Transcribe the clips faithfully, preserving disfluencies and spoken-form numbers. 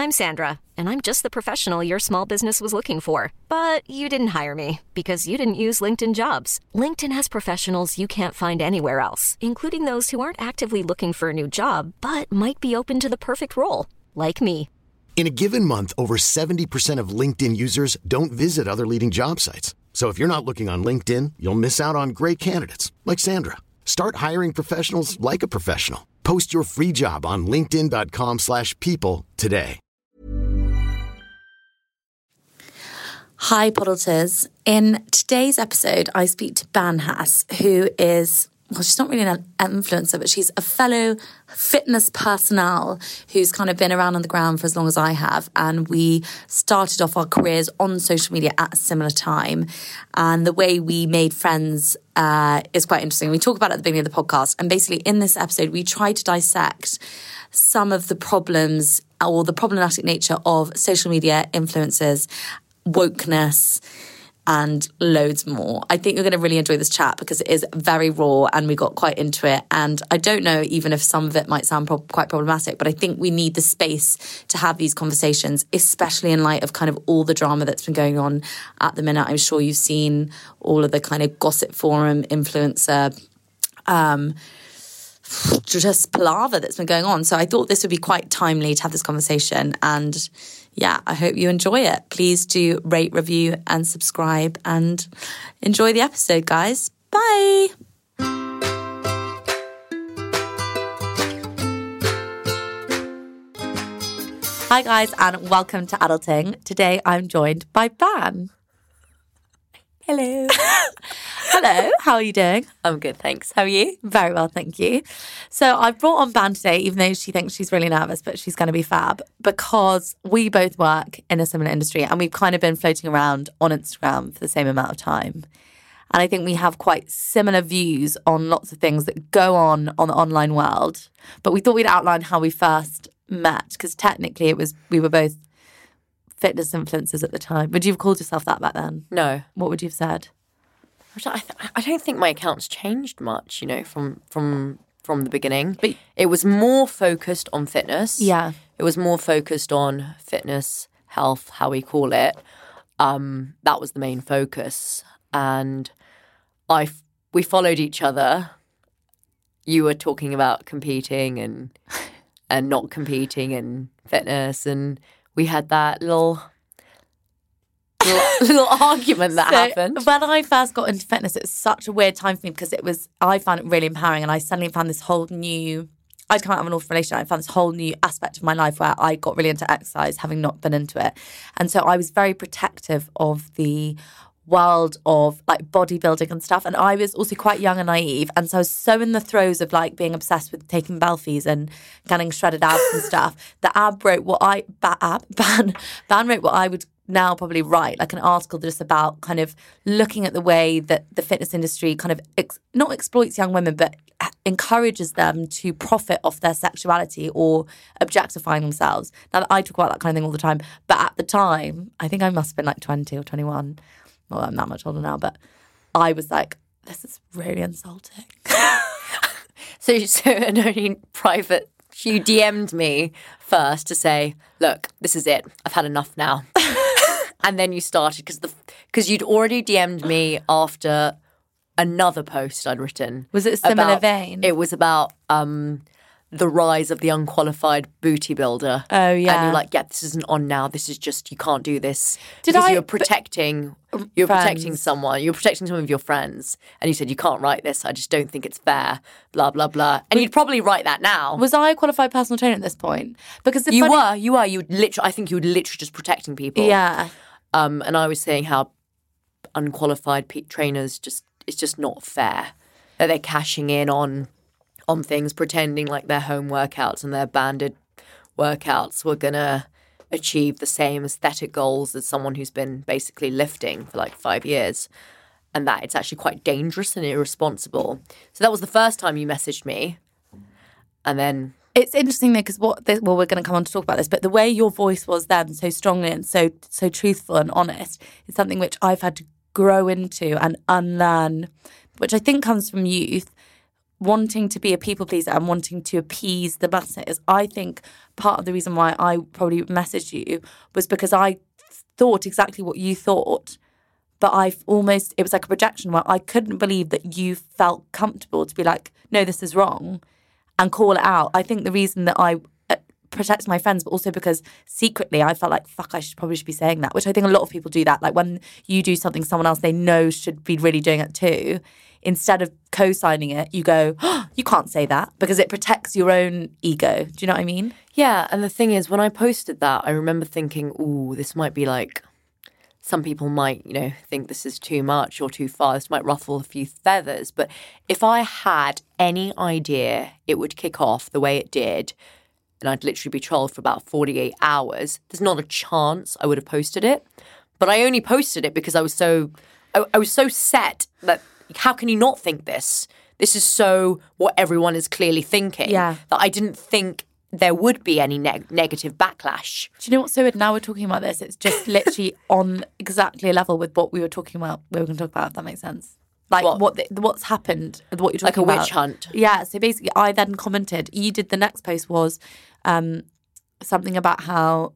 I'm Sandra, and I'm just the professional your small business was looking for. But you didn't hire me because you didn't use LinkedIn Jobs. LinkedIn has professionals you can't find anywhere else, including those who aren't actively looking for a new job, but might be open to the perfect role, like me. In a given month, over seventy percent of LinkedIn users don't visit other leading job sites. So if you're not looking on LinkedIn, you'll miss out on great candidates like Sandra. Start hiring professionals like a professional. Post your free job on linkedin.com slash people today. Hi, Poddleters. In today's episode, I speak to Banhas, who is, well, she's not really an influencer, but she's a fellow fitness personnel who's kind of been around on the ground for as long as I have. And we started off our careers on social media at a similar time. And the way we made friends uh, is quite interesting. We talk about it at the beginning of the podcast. And basically in this episode, we try to dissect some of the problems or the problematic nature of social media influencers, wokeness, and loads more. I think you're going to really enjoy this chat because it is very raw and we got quite into it. And I don't know even if some of it might sound pro- quite problematic, but I think we need the space to have these conversations, especially in light of kind of all the drama that's been going on at the minute. I'm sure you've seen all of the kind of gossip forum influencer um just palaver that's been going on. So I thought this would be quite timely to have this conversation. And yeah, I hope you enjoy it. Please do rate, review, and subscribe and enjoy the episode, guys. Bye. Hi, guys, and welcome to Adulting. Today, I'm joined by Ban. Hello. Hello, how are you doing? I'm good, thanks. How are you? Very well, thank you. So I've brought on Ban today, even though she thinks she's really nervous, but she's going to be fab, because we both work in a similar industry and we've kind of been floating around on Instagram for the same amount of time. And I think we have quite similar views on lots of things that go on on the online world. But we thought we'd outline how we first met, because technically it was we were both fitness influencers at the time. Would you have called yourself that back then? No. What would you have said? I, th- I don't think my account's changed much, you know, from from from the beginning. But it was more focused on fitness. Yeah. It was more focused on fitness, health, how we call it. Um, that was the main focus. And I, we followed each other. You were talking about competing and and not competing in fitness, and we had that little... little, little argument that so, happened. When I first got into fitness, it was such a weird time for me because it was, I found it really empowering, and I suddenly found this whole new, I'd come out of an awful relationship, I found this whole new aspect of my life where I got really into exercise, having not been into it. And so I was very protective of the world of like bodybuilding and stuff. And I was also quite young and naive. And so I was so in the throes of like being obsessed with taking Belfies and getting shredded abs and stuff that Ab wrote what I, ba, ab, Ban, Ban wrote what I would now probably write, like an article just about kind of looking at the way that the fitness industry kind of ex- not exploits young women, but encourages them to profit off their sexuality or objectifying themselves. Now, I talk about that kind of thing all the time, but at the time, I think I must have been like twenty or twenty-one. Well, I'm that much older now, but I was like, this is really insulting. so, so an only private, you D M'd me first to say, look, this is it. I've had enough now. And then you started because the because you'd already D M'd me after another post I'd written. Was it a similar about, vein? It was about um, the rise of the unqualified booty builder. Oh, yeah. And you're like, yeah, this isn't on now. This is just, you can't do this. Did because I- you're protecting, you're friends. protecting someone. You're protecting some of your friends. And you said, you can't write this. I just don't think it's fair. Blah, blah, blah. And you'd probably write that now. Was I a qualified personal trainer at this point? Because the you funny- were, you were. You would literally, I think you were literally just protecting people. Yeah. Um, and I was saying how unqualified pe- trainers just, it's just not fair. That they're cashing in on on things, pretending like their home workouts and their banded workouts were going to achieve the same aesthetic goals as someone who's been basically lifting for like five years. And that it's actually quite dangerous and irresponsible. So that was the first time you messaged me. And then... It's interesting though, because what, this, well, we're going to come on to talk about this, but the way your voice was then so strongly and so so truthful and honest is something which I've had to grow into and unlearn, which I think comes from youth, wanting to be a people pleaser and wanting to appease the masses, I think part of the reason why I probably messaged you was because I thought exactly what you thought, but I've almost, it was like a projection where I couldn't believe that you felt comfortable to be like, no, this is wrong, and call it out. I think the reason that I uh, protected my friends, but also because secretly I felt like, fuck, I should probably should be saying that, which I think a lot of people do that. Like when you do something someone else they know should be really doing it too, instead of co-signing it, you go, oh, you can't say that, because it protects your own ego. Do you know what I mean? Yeah, and the thing is, when I posted that, I remember thinking, ooh, this might be like, some people might, you know, think this is too much or too far. This might ruffle a few feathers. But if I had any idea it would kick off the way it did, and I'd literally be trolled for about forty-eight hours, there's not a chance I would have posted it. But I only posted it because I was so, I, I was so set that how can you not think this? This is so what everyone is clearly thinking. Yeah. That I didn't think there would be any neg- negative backlash. Do you know what's so weird? Now we're talking about this, it's just literally on exactly a level with what we were talking about, we were going to talk about, if that makes sense. Like What? what the, what's happened, what you're Like talking a about. witch hunt. Yeah, so basically I then commented, you did the next post was um, something about how,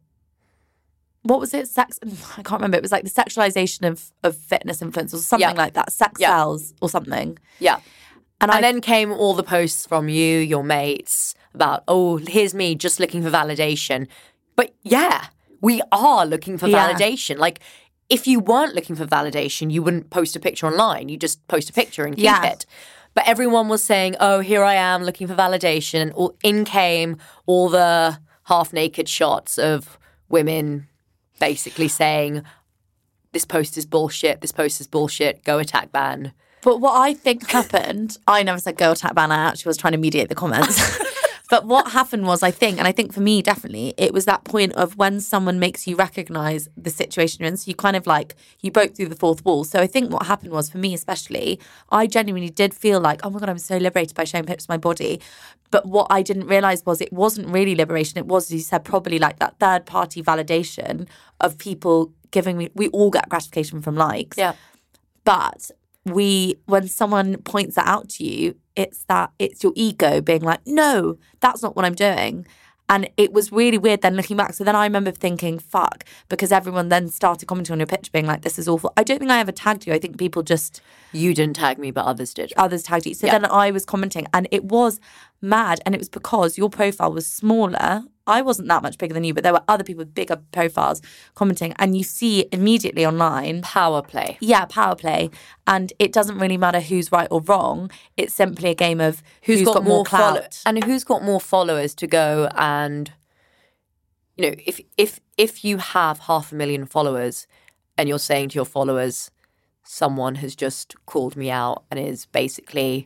what was it? Sex, I can't remember. It was like the sexualization of, of fitness influencers or something Yeah. like that. Sex Yeah. sells or something. Yeah. And, And I then came all the posts from you, your mates, about, oh, here's me just looking for validation. But yeah, we are looking for Yeah. validation. Like, if you weren't looking for validation, you wouldn't post a picture online. You just post a picture and keep Yeah. it. But everyone was saying, oh, here I am looking for validation. And all, in came all the half-naked shots of women basically saying, this post is bullshit, this post is bullshit, go attack ban. But what I think happened, I never said go attack ban, I actually was trying to mediate the comments. But what happened was, I think, and I think for me definitely, it was that point of when someone makes you recognise the situation you're in. So you kind of like, you broke through the fourth wall. So I think what happened was, for me especially, I genuinely did feel like, oh my God, I'm so liberated by showing pictures of my body. But what I didn't realise was it wasn't really liberation. It was, as you said, probably like that third party validation of people giving me, we all get gratification from likes. Yeah. But we, when someone points that out to you, it's that, it's your ego being like, no, that's not what I'm doing. And it was really weird then looking back. So then I remember thinking, fuck, because everyone then started commenting on your picture being like, this is awful. I don't think I ever tagged you. I think people just... You didn't tag me, but others did. Others tagged you. So Yeah. then I was commenting and it was mad. And it was because your profile was smaller. I wasn't that much bigger than you, but there were other people with bigger profiles commenting. And you see immediately online... Power play. Yeah, power play. And it doesn't really matter who's right or wrong. It's simply a game of who's, got, more clout. follow- and who's got more followers to go and, you know, if if if you have half a million followers and you're saying to your followers, someone has just called me out and is basically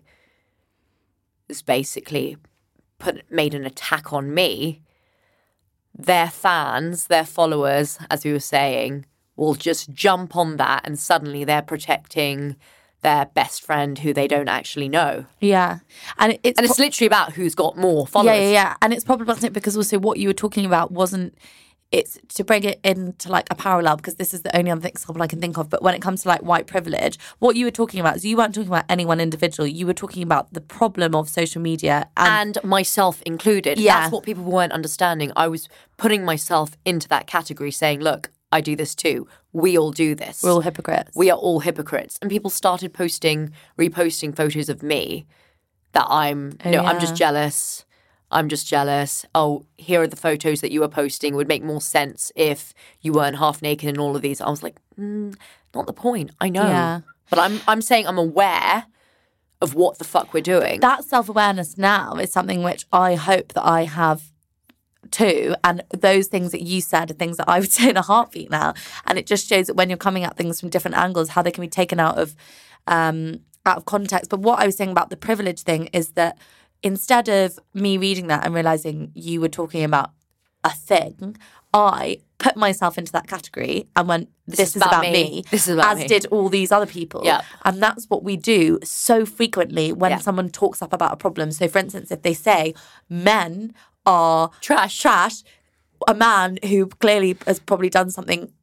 is basically put made an attack on me, their fans, their followers, as we were saying, will just jump on that and suddenly they're protecting their best friend who they don't actually know. Yeah. And it's And it's pro- literally about who's got more followers. Yeah, yeah, yeah. And it's problematic because also what you were talking about wasn't, it's to bring it into like a parallel, because this is the only other example I can think of. But when it comes to like white privilege, what you were talking about is you weren't talking about any one individual. You were talking about the problem of social media. And, And myself included. Yeah. That's what people weren't understanding. I was putting myself into that category saying, look, I do this too. We all do this. we're all hypocrites. We are all hypocrites. And people started posting, reposting photos of me that I'm, Oh, no, I'm yeah. just jealous. I'm just jealous. Oh, here are the photos that you were posting. It would make more sense if you weren't half naked in all of these. I was like, mm, not the point. I know. Yeah. But I'm, I'm saying I'm aware of what the fuck we're doing. That self-awareness now is something which I hope that I have too. And those things that you said are things that I would say in a heartbeat now. And it just shows that when you're coming at things from different angles, how they can be taken out of um, out of context. But what I was saying about the privilege thing is that instead of me reading that and realising you were talking about a thing, I put myself into that category and went, this, This is is about about, me. me, This is about as me. did all these other people. Yeah. And that's what we do so frequently when Yeah. someone talks up about a problem. So for instance, if they say men are Trash. trash, a man who clearly has probably done something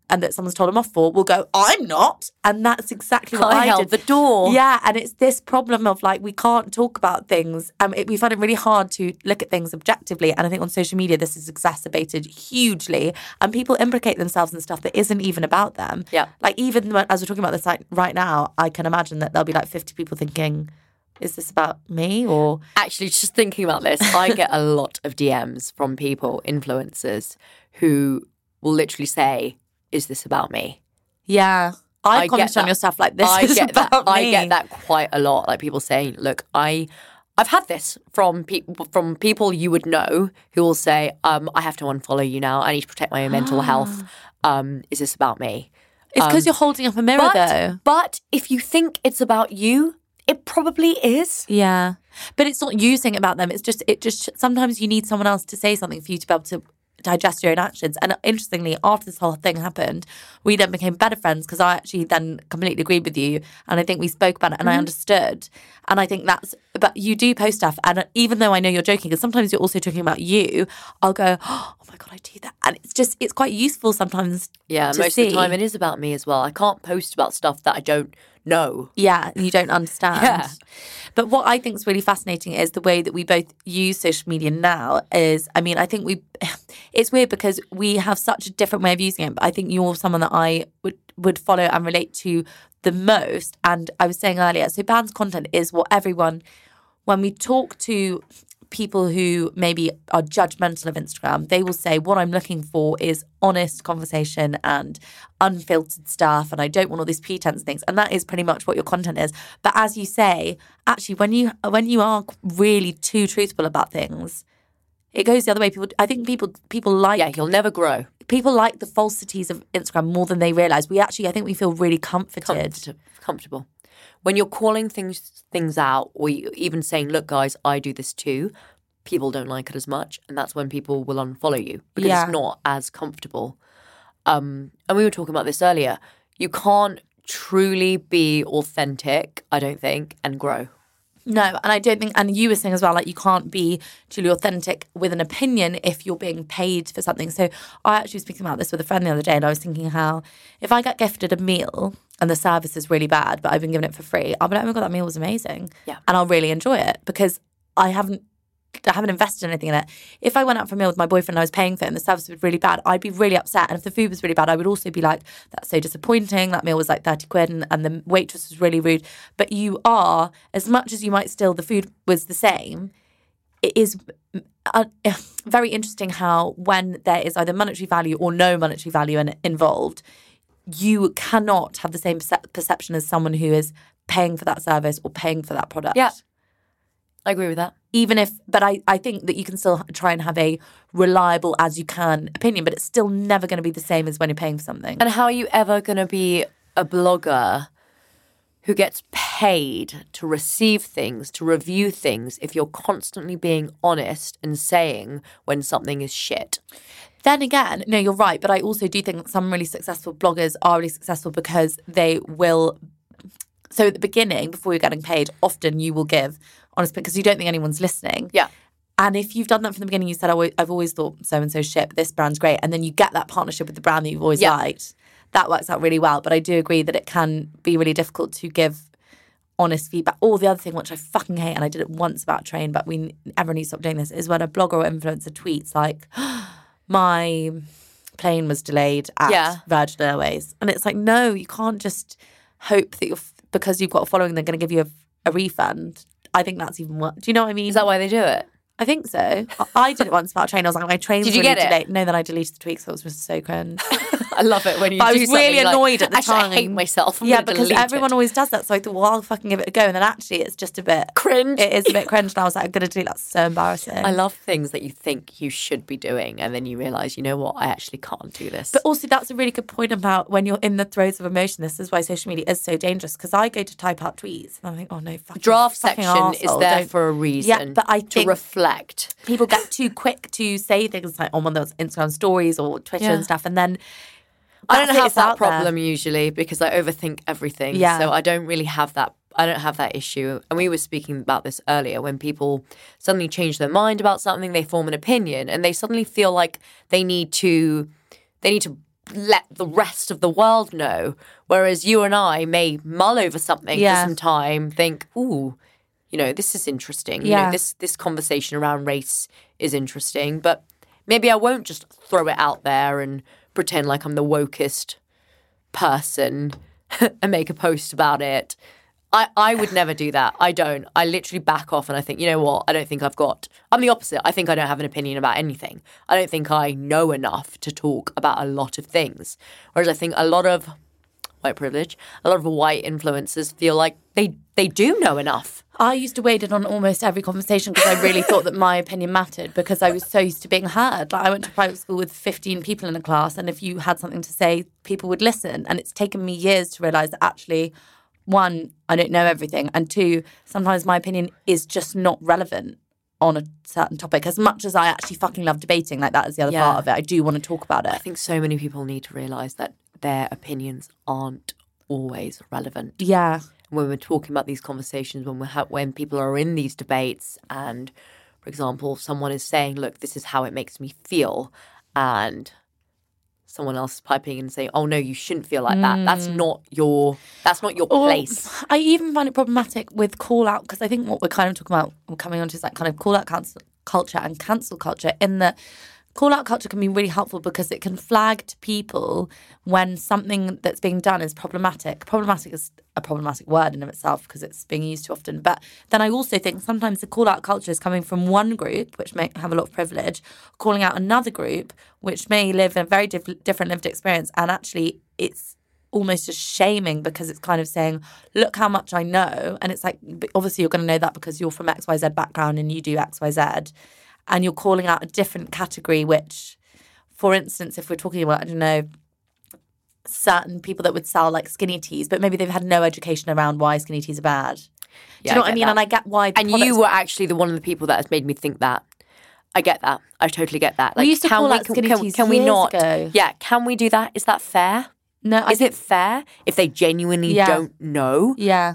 and that someone's told them off for will go, I'm not. And that's exactly what I, I held did. the door. Yeah, and it's this problem of like, we can't talk about things. Um, it, we find it really hard to look at things objectively. And I think on social media, this is exacerbated hugely. And people implicate themselves in stuff that isn't even about them. Yeah. Like even when, as we're talking about this like right now, I can imagine that there'll be like fifty people thinking, is this about me or... Actually, just thinking about this, I get a lot of D Ms from people, influencers, who will literally say, is this about me? Yeah. I've I commented get on your stuff like this I is get about that. me. I get that quite a lot. Like people saying, look, I... I've had this from people from people you would know who will say, um, I have to unfollow you now. I need to protect my own mental health. Um, is this about me? It's because um, you're holding up a mirror but, though. But if you think it's about you, it probably is. Yeah. But it's not you saying about them. It's just, it just, sometimes you need someone else to say something for you to be able to digest your own actions. And interestingly, after this whole thing happened, we then became better friends because I actually then completely agreed with you. And I think we spoke about it and mm-hmm. I understood. And I think that's, but you do post stuff. And even though I know you're joking, because sometimes you're also talking about you, I'll go, oh my God, I do that. And it's just, it's quite useful sometimes. Yeah, to most see. of the time it is about me as well. I can't post about stuff that I don't know. Yeah, and you don't understand. Yeah. But what I think is really fascinating is the way that we both use social media now is, I mean, I think we, it's weird because we have such a different way of using it, but I think you're someone that I would, would follow and relate to the most. And I was saying earlier, so Ban's content is what everyone, when we talk to people who maybe are judgmental of Instagram, they will say, what I'm looking for is honest conversation and unfiltered stuff, and I don't want all these pretense things. And that is pretty much what your content is. But as you say, actually, when you when you are really too truthful about things, it goes the other way. People, I think people people like Yeah, you'll never grow. People like the falsities of Instagram more than they realise. We actually, I think we feel really comforted. Comfort- comfortable. When you're calling things things out, or you even saying, look, guys, I do this too, people don't like it as much. And that's when people will unfollow you because Yeah. it's not as comfortable. Um, and we were talking about this earlier. You can't truly be authentic, I don't think, and grow. No, and I don't think, and you were saying as well, like you can't be truly authentic with an opinion if you're being paid for something. So I actually was speaking about this with a friend the other day, and I was thinking how if I get gifted a meal and the service is really bad, but I've been given it for free, I'll be like, oh my God, that meal was amazing. Yeah. And I'll really enjoy it because I haven't I haven't invested in anything in it. If I went out for a meal with my boyfriend and I was paying for it and the service was really bad, I'd be really upset. And if the food was really bad, I would also be like, that's so disappointing. That meal was like thirty quid and, and the waitress was really rude. But you are, as much as you might still, the food was the same, it is uh, very interesting how when there is either monetary value or no monetary value in, involved, you cannot have the same percep- perception as someone who is paying for that service or paying for that product. Yeah, I agree with that. Even if, but I, I think that you can still try and have a reliable as you can opinion, but it's still never going to be the same as when you're paying for something. And how are you ever going to be a blogger who gets paid to receive things, to review things, if you're constantly being honest and saying when something is shit? Then again, no, you're right. But I also do think that some really successful bloggers are really successful because they will. So at the beginning, before you're getting paid, often you will give honest because you don't think anyone's listening. Yeah. And if you've done that from the beginning, you said, oh, I've always thought so-and-so shit, but this brand's great. And then you get that partnership with the brand that you've always yeah. liked. That works out really well. But I do agree that it can be really difficult to give honest feedback. Or the other thing, which I fucking hate, and I did it once about train, but we everyone needs to stop doing this, is when a blogger or influencer tweets like, my plane was delayed at yeah. Virgin Airways. And it's like, no, you can't just hope that you're, because you've got a following, they're going to give you a, a refund. I think that's even worse. Do you know what I mean? Is that why they do it? I think so. I, I did it once about a train. I was like, my train's Did you really get it? delayed. No, then I deleted the tweet, so it was just so cringe. I love it when you But I do was something really like, annoyed at the actually, time. I hate myself. I'm yeah, gonna because delete everyone it. always does that. So I thought, well, I'll fucking give it a go. And then actually, it's just a bit Cringe. It is a bit cringe. And I was like, I'm going to delete that. That's so embarrassing. I love things that you think you should be doing, and then you realise, you know what, I actually can't do this. But also, that's a really good point about when you're in the throes of emotion. This is why social media is so dangerous, because I go to type out tweets and I think, oh no, fucking Draft fucking section arsehole, is there don't- for a reason. Yeah, but I to think reflect. people get too quick to say things like on one of those Instagram stories or Twitter Yeah. and stuff, and then I don't that's it, have it's that out there. problem usually because I overthink everything. Yeah. So I don't really have that. I don't have that issue. And we were speaking about this earlier when people suddenly change their mind about something, they form an opinion, and they suddenly feel like they need to, they need to let the rest of the world know. Whereas you and I may mull over something Yeah. for some time, think, ooh, you know, this is interesting. You Yeah. know, this this conversation around race is interesting. But maybe I won't just throw it out there and pretend like I'm the wokest person and make a post about it. I, I would never do that. I don't. I literally back off and I think, you know what? I don't think I've got... I'm the opposite. I think I don't have an opinion about anything. I don't think I know enough to talk about a lot of things. Whereas I think a lot of white privilege, a lot of white influencers feel like they, they do know enough. I used to wade in on almost every conversation because I really thought that my opinion mattered because I was so used to being heard. Like I went to private school with fifteen people in a class, and if you had something to say, people would listen. And it's taken me years to realise that actually, one, I don't know everything, and two, sometimes my opinion is just not relevant on a certain topic. As much as I actually fucking love debating, like that is the other Yeah. part of it. I do want to talk about it. I think so many people need to realise that their opinions aren't always relevant. Yeah. When we're talking about these conversations, when we ha- when people are in these debates, and for example, someone is saying, "Look, this is how it makes me feel," and someone else is piping in and saying, "Oh no, you shouldn't feel like that. That's not your. That's not your Or place." I even find it problematic with call out because I think what we're kind of talking about, we're coming on to is that kind of call out cancel culture and cancel culture, in that call out culture can be really helpful because it can flag to people when something that's being done is problematic. Problematic is a problematic word in of itself because it's being used too often. But then I also think sometimes the call out culture is coming from one group, which may have a lot of privilege, calling out another group, which may live a very diff- different lived experience. And actually it's almost just shaming because it's kind of saying, look how much I know. And it's like, obviously you're going to know that because you're from X Y Z background and you do X Y Z. And you're calling out a different category, which, for instance, if we're talking about, I don't know, certain people that would sell like skinny teas, but maybe they've had no education around why skinny teas are bad. Do Yeah, you know I what I get mean? that. And I get why. The And products- you were actually the one of the people that has made me think that. I get that. I totally get that. We used to can call we, out skinny can, teas can we years not? ago. Yeah, can we do that? Is that fair? No, I Is think- it fair if they genuinely Yeah. don't know? Yeah.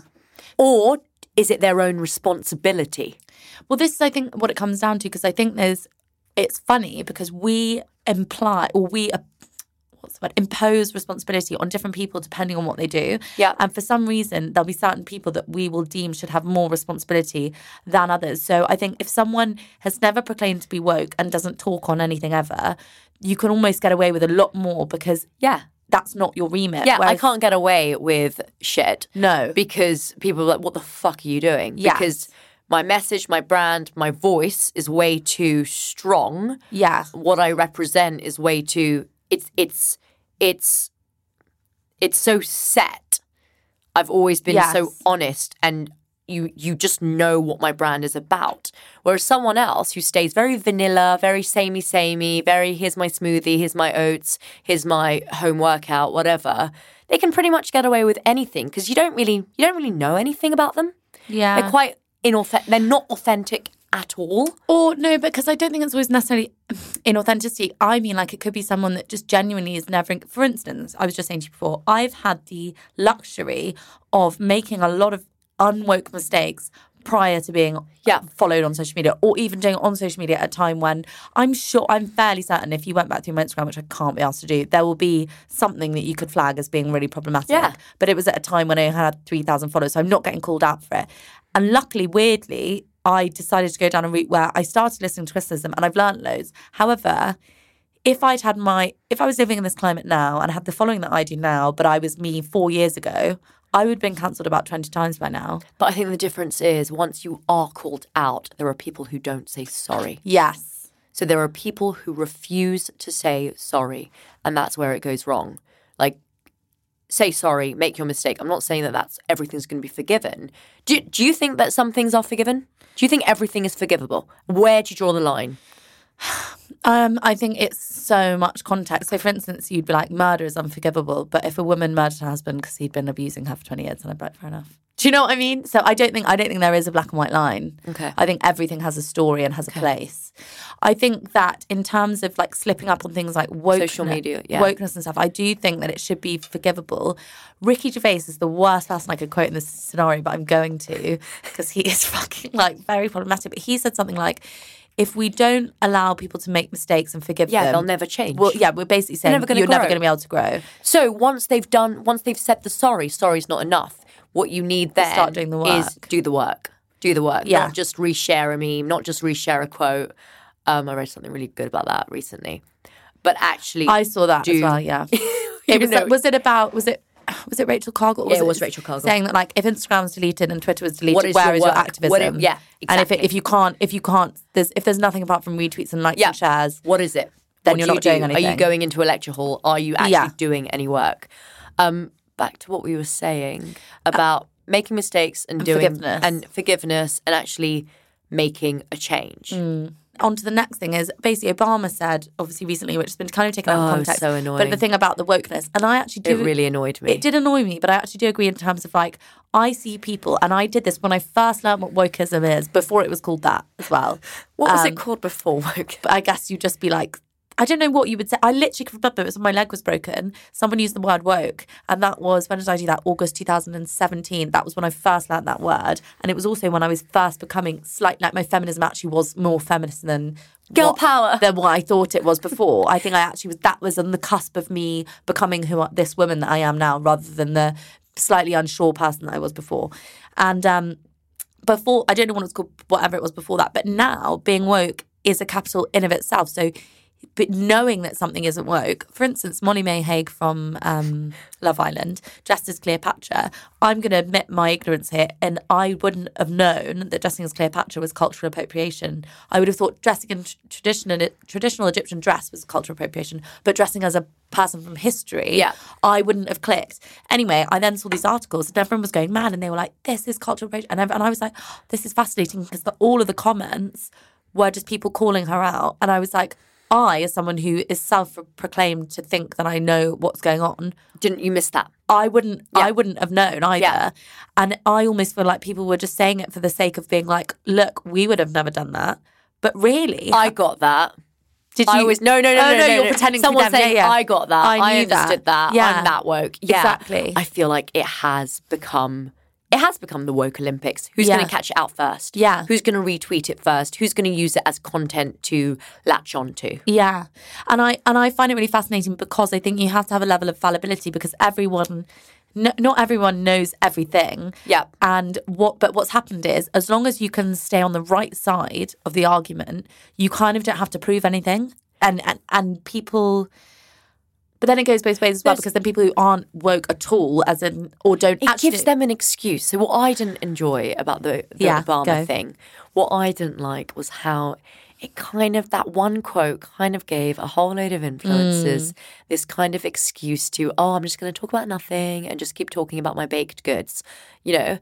Or is it their own responsibility? Well, this is, I think, what it comes down to, because I think there's, it's funny because we imply, or we, uh, what's the word, impose responsibility on different people depending on what they do. Yeah. And for some reason, there'll be certain people that we will deem should have more responsibility than others. So I think if someone has never proclaimed to be woke and doesn't talk on anything ever, you can almost get away with a lot more because Yeah. that's not your remit. Yeah, I Whereas- can't get away with shit. No. Because people are like, what the fuck are you doing? Yes. Because my message, my brand, my voice is way too strong. Yeah. What I represent is way too it's it's it's it's so set. I've always been Yes. so honest, and you you just know what my brand is about. Whereas someone else who stays very vanilla, very samey samey, very here's my smoothie, here's my oats, here's my home workout, whatever, they can pretty much get away with anything because you don't really you don't really know anything about them. Yeah. They're quite inauthentic. They're not authentic at all. Or no, because I don't think it's always necessarily inauthenticity. I mean, like it could be someone that just genuinely is never. For instance, I was just saying to you before, I've had the luxury of making a lot of unwoke mistakes prior to being Yeah. followed on social media, or even doing it on social media at a time when I'm sure, I'm fairly certain if you went back through my Instagram, which I can't be asked to do, there will be something that you could flag as being really problematic. Yeah. But it was at a time when I had three thousand followers, so I'm not getting called out for it. And luckily, weirdly, I decided to go down a route where I started listening to criticism and I've learned loads. However, if I'd had my, if I was living in this climate now and had the following that I do now, but I was me four years ago, I would have been cancelled about twenty times by now. But I think the difference is once you are called out, there are people who don't say sorry. Yes. So there are people who refuse to say sorry, and that's where it goes wrong. Like, say sorry, make your mistake. I'm not saying that that's everything's going to be forgiven. Do, do you think that some things are forgiven? Do you think everything is forgivable? Where do you draw the line? Um, I think it's so much context. So, for instance, you'd be like, murder is unforgivable. But if a woman murdered her husband because he'd been abusing her for twenty years, then I'd be like, fair enough. Do you know what I mean? So I don't think I don't think there is a black and white line. Okay. I think everything has a story and has a place. I think that in terms of like slipping up on things like wokeness, Social media, yeah. wokeness and stuff, I do think that it should be forgivable. Ricky Gervais is the worst person I could quote in this scenario, but I'm going to because he is fucking like very problematic. But he said something like, if we don't allow people to make mistakes and forgive yeah, them, they'll never change. Well, yeah, we're basically saying never gonna you're grow. never going to be able to grow. So once they've done, once they've said the sorry, sorry's not enough. What you need then Start doing the is work. do the work. Do the work. Yeah. Not just reshare a meme, not just reshare a quote. Um, I read something really good about that recently. But actually, I saw that do, as well. Yeah, it was. know, Was it about? Was it? Was it Rachel Cargill? Yeah, it was Rachel Cargill. saying that like if Instagram was deleted and Twitter was deleted, What is where your is your work? activism? What it- yeah, And if it, exactly. if you can't, if you can't, there's if there's nothing apart from retweets and likes yeah. and shares, What is it? then What you're do not you doing do? anything. Are you going into a lecture hall? Are you actually Yeah. doing any work? Um, back to what we were saying about making mistakes and, And doing forgiveness. and forgiveness and actually making a change. On to the next thing is basically Obama said, obviously recently, which has been kind of taken out of Oh, context. so But annoying. the thing about the wokeness, and I actually do. It really annoyed me. It did annoy me, but I actually do agree in terms of like, I see people, and I did this when I first learned what wokeism is, before it was called that as well. What was Um, it called before woke? But I guess you just be like, I don't know what you would say. I literally could remember it was when my leg was broken. Someone used the word woke. And that was, when did I do that? August two thousand seventeen. That was when I first learned that word. And it was also when I was first becoming slightly, like my feminism actually was more feminist than Girl what, power. than what I thought it was before. I think I actually was, that was on the cusp of me becoming who I- this woman that I am now, rather than the slightly unsure person that I was before. And um, before, I don't know what it was called, whatever it was before that, but now being woke is a capital in of itself. So, but knowing that something isn't woke, for instance, Molly May Hague from um, Love Island, dressed as Cleopatra, I'm going to admit my ignorance here, and I wouldn't have known that dressing as Cleopatra was cultural appropriation. I would have thought dressing in tr- traditional traditional Egyptian dress was cultural appropriation, but dressing as a person from history, Yeah. I wouldn't have clicked. Anyway, I then saw these articles, and everyone was going mad, and they were like, "This is cultural appropriation," and, ev- and I was like, oh, "This is fascinating," because the, all of the comments were just people calling her out, and I was like, I, as someone who is self-proclaimed to think that I know what's going on, Didn't you miss that? I wouldn't Yeah. I wouldn't have known either. Yeah. And I almost feel like people were just saying it for the sake of being like, look, we would have never done that. But really, I got that. did you? I was no, no, no, oh, no, no, you're no. pretending Someone to be them. saying yeah, yeah. I got that. I, I, knew understood that. Yeah. I'm that woke. Yeah, Exactly. I feel like it has become. It has become the woke Olympics. Who's Yeah. going to catch it out first? Yeah. Who's going to retweet it first? Who's going to use it as content to latch onto? Yeah, and I and I find it really fascinating because I think you have to have a level of fallibility because everyone, no, not everyone knows everything. Yeah. And what, but what's happened is, as long as you can stay on the right side of the argument, you kind of don't have to prove anything, and and and people. But then it goes both ways as well, There's- because then people who aren't woke at all, as in, or don't It actually. gives them an excuse. So what I didn't enjoy about the, the Yeah, Obama go. thing, what I didn't like was how it kind of, that one quote kind of gave a whole load of influencers Mm. this kind of excuse to, oh, I'm just going to talk about nothing and just keep talking about my baked goods. You know,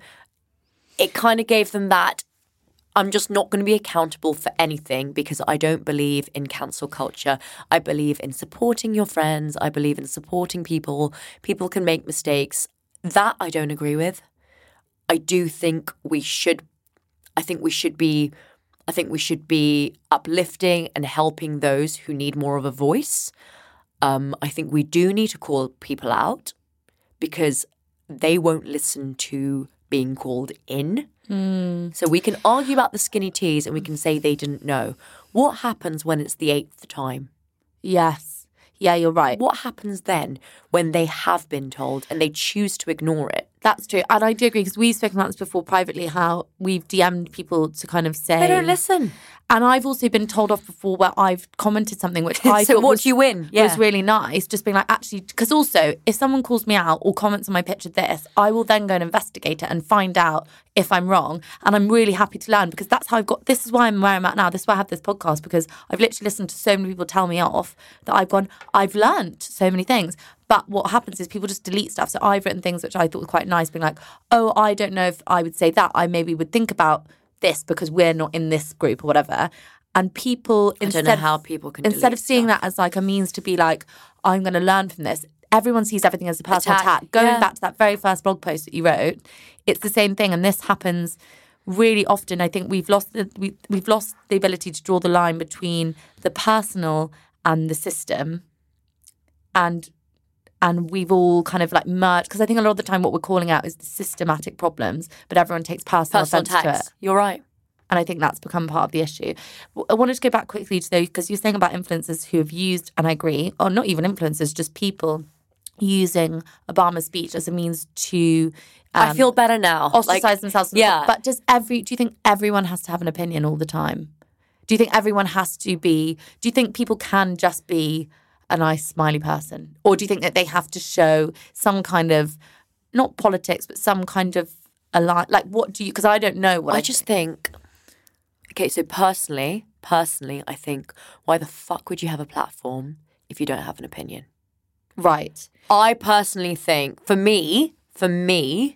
it kind of gave them that, I'm just not going to be accountable for anything because I don't believe in cancel culture. I believe in supporting your friends. I believe in supporting people. People can make mistakes. That I don't agree with. I do think we should, I think we should be, I think we should be uplifting and helping those who need more of a voice. Um, I think we do need to call people out because they won't listen to being called in. Mm. So we can argue about the skinny teas and we can say they didn't know. What happens when it's the eighth time? Yes. Yeah, you're right. What happens then when they have been told and they choose to ignore it? That's true. And I do agree, because we've spoken about this before privately, how we've D M'd people to kind of say... They don't listen. And I've also been told off before where I've commented something which I So thought what was, do you win? was Yeah. really nice. Just being like, actually, because also if someone calls me out or comments on my picture this, I will then go and investigate it and find out if I'm wrong. And I'm really happy to learn, because that's how I've got, this is why I'm where I'm at now. This is why I have this podcast, because I've literally listened to so many people tell me off that I've gone, I've learned so many things. But what happens is people just delete stuff. So I've written things which I thought were quite nice, being like, oh, I don't know if I would say that. I maybe would think about this because we're not in this group or whatever. And people, I instead don't know how people can instead delete of seeing stuff. that as like a means to be like, I'm going to learn from this, everyone sees everything as a personal Attack, attack. Going yeah. back to that very first blog post that you wrote, it's the same thing. And this happens really often. I think we've lost the, we, we've lost the ability to draw the line between the personal and the system. And and we've all kind of like merged, because I think a lot of the time what we're calling out is the systematic problems, but everyone takes personal, Personal offence to attacks. it. You're right. And I think that's become part of the issue. I wanted to go back quickly to though, because you're saying about influencers who have used, and I agree, or not even influencers, just people using Obama's speech as a means to um, I feel better now. Ostracize like, themselves. Yeah. But does every, do you think everyone has to have an opinion all the time? Do you think everyone has to be, do you think people can just be a nice, smiley person? Or do you think that they have to show some kind of, not politics, but some kind of, a li- like what do you, because I don't know what I, I just think. think, okay, so personally, personally, I think, why the fuck would you have a platform if you don't have an opinion? Right. I personally think, for me, for me,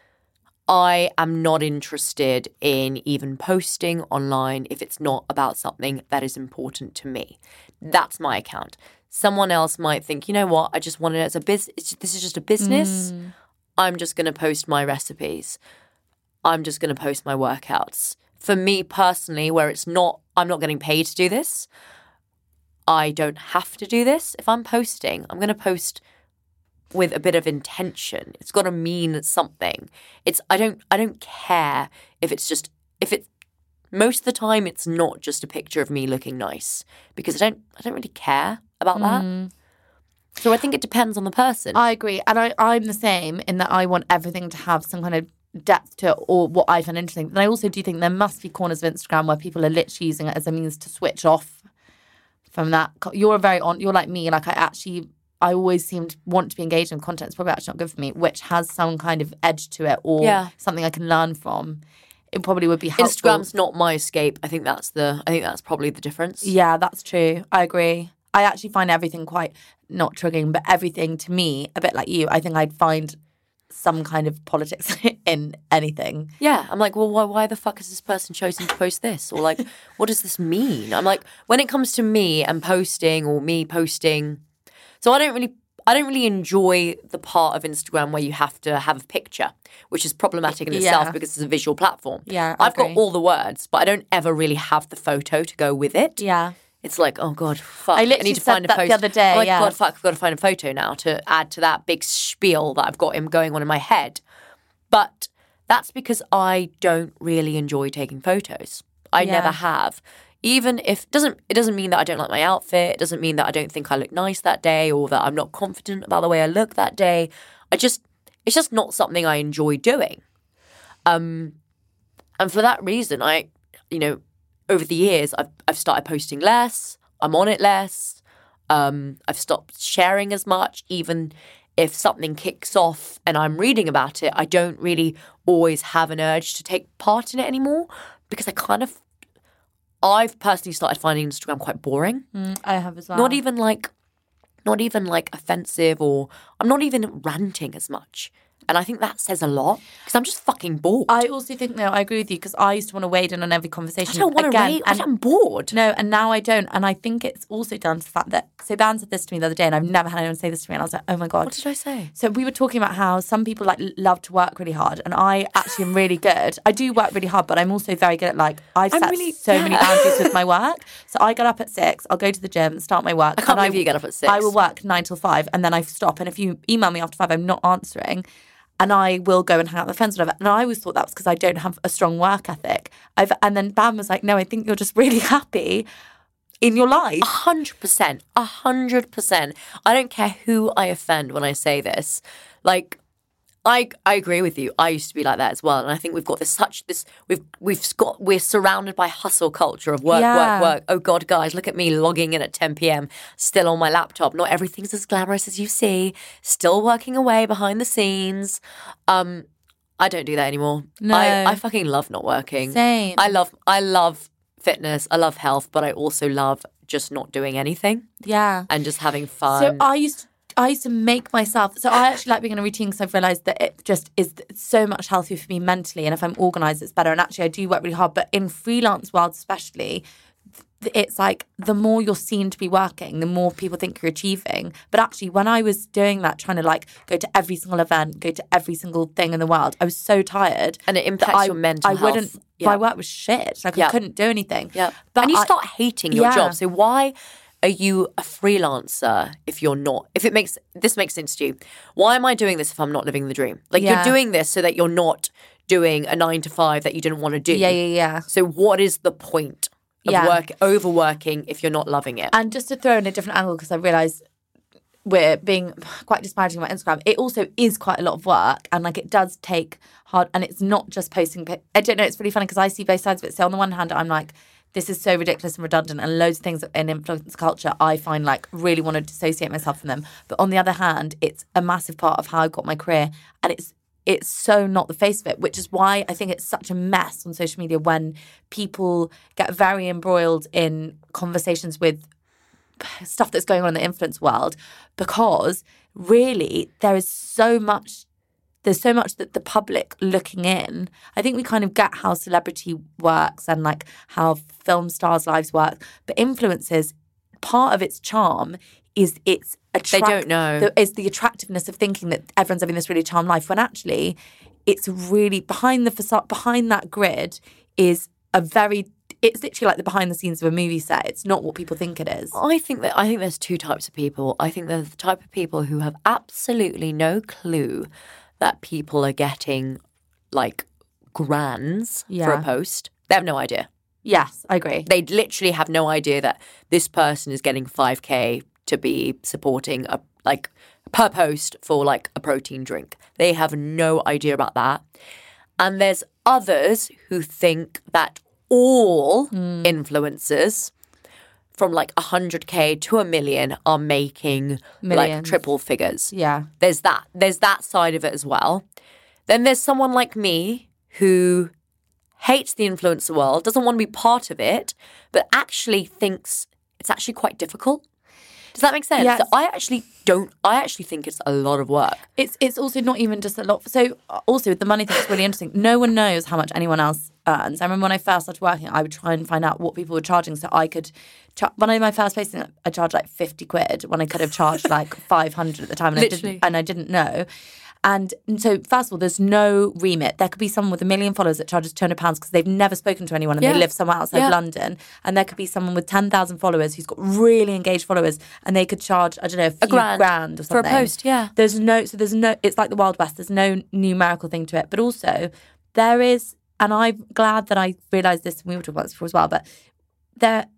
I am not interested in even posting online if it's not about something that is important to me. That's my account. Someone else might think, you know what, I just want it as a business. This is just a business. Mm. I'm just going to post my recipes. I'm just going to post my workouts. For me personally, where it's not, I'm not getting paid to do this. I don't have to do this. If I'm posting, I'm going to post with a bit of intention. It's got to mean something. It's I don't I don't care if it's just if it most of the time it's not just a picture of me looking nice, because I don't I don't really care about that. Mm. So I think it depends on the person. I agree. And I, I'm the same in that I want everything to have some kind of depth to it or what I find interesting. But I also do think there must be corners of Instagram where people are literally using it as a means to switch off from that. You're very on. You're like me. Like I actually, I always seem to want to be engaged in content. It's probably actually not good for me, which has some kind of edge to it or yeah. something I can learn from. It probably would be helpful. Instagram's not my escape. I think that's the. I think that's probably the difference. Yeah, that's true. I agree. I actually find everything quite not triggering, but everything to me a bit like you. I think I'd find some kind of politics in anything. Yeah, I'm like, well, why, why the fuck has this person chosen to post this? Or like, what does this mean? I'm like, when it comes to me and posting or me posting, so I don't really, I don't really enjoy the part of Instagram where you have to have a picture, which is problematic in itself yeah. because it's a visual platform. Yeah, I've got all the words, but I don't ever really have the photo to go with it. Yeah. It's like, oh God, fuck. I literally I need to said find a that post. the other day. Oh my yeah. God, fuck, I've got to find a photo now to add to that big spiel that I've got him going on in my head. But that's because I don't really enjoy taking photos. I yeah. never have. Even if doesn't it doesn't mean that I don't like my outfit. It doesn't mean that I don't think I look nice that day or that I'm not confident about the way I look that day. I just it's just not something I enjoy doing. Um, and for that reason, I, you know, over the years, I've I've started posting less. I'm on it less. Um, I've stopped sharing as much. Even if something kicks off and I'm reading about it, I don't really always have an urge to take part in it anymore because I kind of, I've personally started finding Instagram quite boring. Mm, I have as well. Not even like, not even like offensive, or I'm not even ranting as much. And I think that says a lot because I'm just fucking bored. I also think, no, I agree with you because I used to want to wade in on every conversation. I don't want Again, to wade. And I'm bored. No, and now I don't. And I think it's also down to the fact that, so Ban said this to me the other day and I've never had anyone say this to me. And I was like, oh my God. What did I say? So we were talking about how some people like love to work really hard. And I actually am really good. I do work really hard, but I'm also very good at like, I've I'm set really, so yeah. many boundaries with my work. So I get up at six, I'll go to the gym, start my work. I can't and believe I, you get up at six. I will work nine till five and then I stop. And if you email me after five, I'm not answering. And I will go and hang out with friends, whatever. And I always thought that was because I don't have a strong work ethic. I've, and then Bam was like, no, I think you're just really happy in your life. A hundred percent. A hundred percent. I don't care who I offend when I say this. Like, I I agree with you. I used to be like that as well. And I think we've got this such, this, we've, we've got, we're surrounded by hustle culture of work, yeah. work, work. Oh God, guys, look at me logging in at ten p.m, still on my laptop. Not everything's as glamorous as you see. Still working away behind the scenes. Um, I don't do that anymore. No. I, I fucking love not working. Same. I love, I love fitness. I love health, but I also love just not doing anything. Yeah. And just having fun. So I used to, I used to make myself, so I actually like being in a routine because I've realised that it just is so much healthier for me mentally, and if I'm organised it's better, and actually I do work really hard, but in freelance world especially, it's like the more you're seen to be working, the more people think you're achieving. But actually when I was doing that, trying to like go to every single event, go to every single thing in the world, I was so tired. And it impacts I, your mental I health. wouldn't, yeah. my work was shit. Like yeah. I couldn't do anything. Yeah. But and you I, start hating your yeah. job. So why are you a freelancer if you're not? If it makes this makes sense to you, why am I doing this if I'm not living the dream? Like Yeah. you're doing this so that you're not doing a nine to five that you didn't want to do. Yeah, yeah, yeah. So what is the point of Yeah. work overworking if you're not loving it? And just to throw in a different angle, because I realise we're being quite disparaging about Instagram, it also is quite a lot of work, and like it does take hard, and it's not just posting. I don't know, it's really funny because I see both sides of it. So on the one hand, I'm like, this is so ridiculous and redundant, and loads of things in influencer culture I find like really want to dissociate myself from them. But on the other hand, it's a massive part of how I got my career, and it's it's so not the face of it, which is why I think it's such a mess on social media when people get very embroiled in conversations with stuff that's going on in the influence world, because really there is so much there's so much that the public looking in. I think we kind of get how celebrity works and like how film stars' lives work, but influencers, part of its charm is its attract- They don't know. the, is the attractiveness of thinking that everyone's living this really charmed life, when actually it's really behind the facade, behind that grid is a very it's literally like the behind the scenes of a movie set. It's not what people think it is. I think that I think there's two types of people. I think there's the type of people who have absolutely no clue that people are getting like grands for Yeah. a post. They have no idea. Yes, I agree. They literally have no idea that this person is getting five K to be supporting a like per post for like a protein drink. They have no idea about that. And there's others who think that all Hmm. influencers from like one hundred K to a million are making like Millions. triple figures. Yeah. There's that. There's that side of it as well. Then there's someone like me who hates the influencer world, doesn't want to be part of it, but actually thinks it's actually quite difficult. Does that make sense? Yes. So I actually don't, I actually think it's a lot of work. It's it's also not even just a lot. So also with the money thing, it's really interesting. No one knows how much anyone else earns. I remember when I first started working, I would try and find out what people were charging so I could. Char- when I did my first placing, I charged like fifty quid when I could have charged like five hundred at the time, and I Literally. didn't. And I didn't know. And so, first of all, there's no remit. There could be someone with a million followers that charges two hundred pounds because they've never spoken to anyone and Yeah. they live somewhere outside Yeah. London. And there could be someone with ten thousand followers who's got really engaged followers and they could charge, I don't know, a few grand grand or for a something. post, yeah. There's no, so there's no, it's like the Wild West. There's no numerical thing to it. But also, there is, and I'm glad that I realised this, and we were talking about this before as well, but there,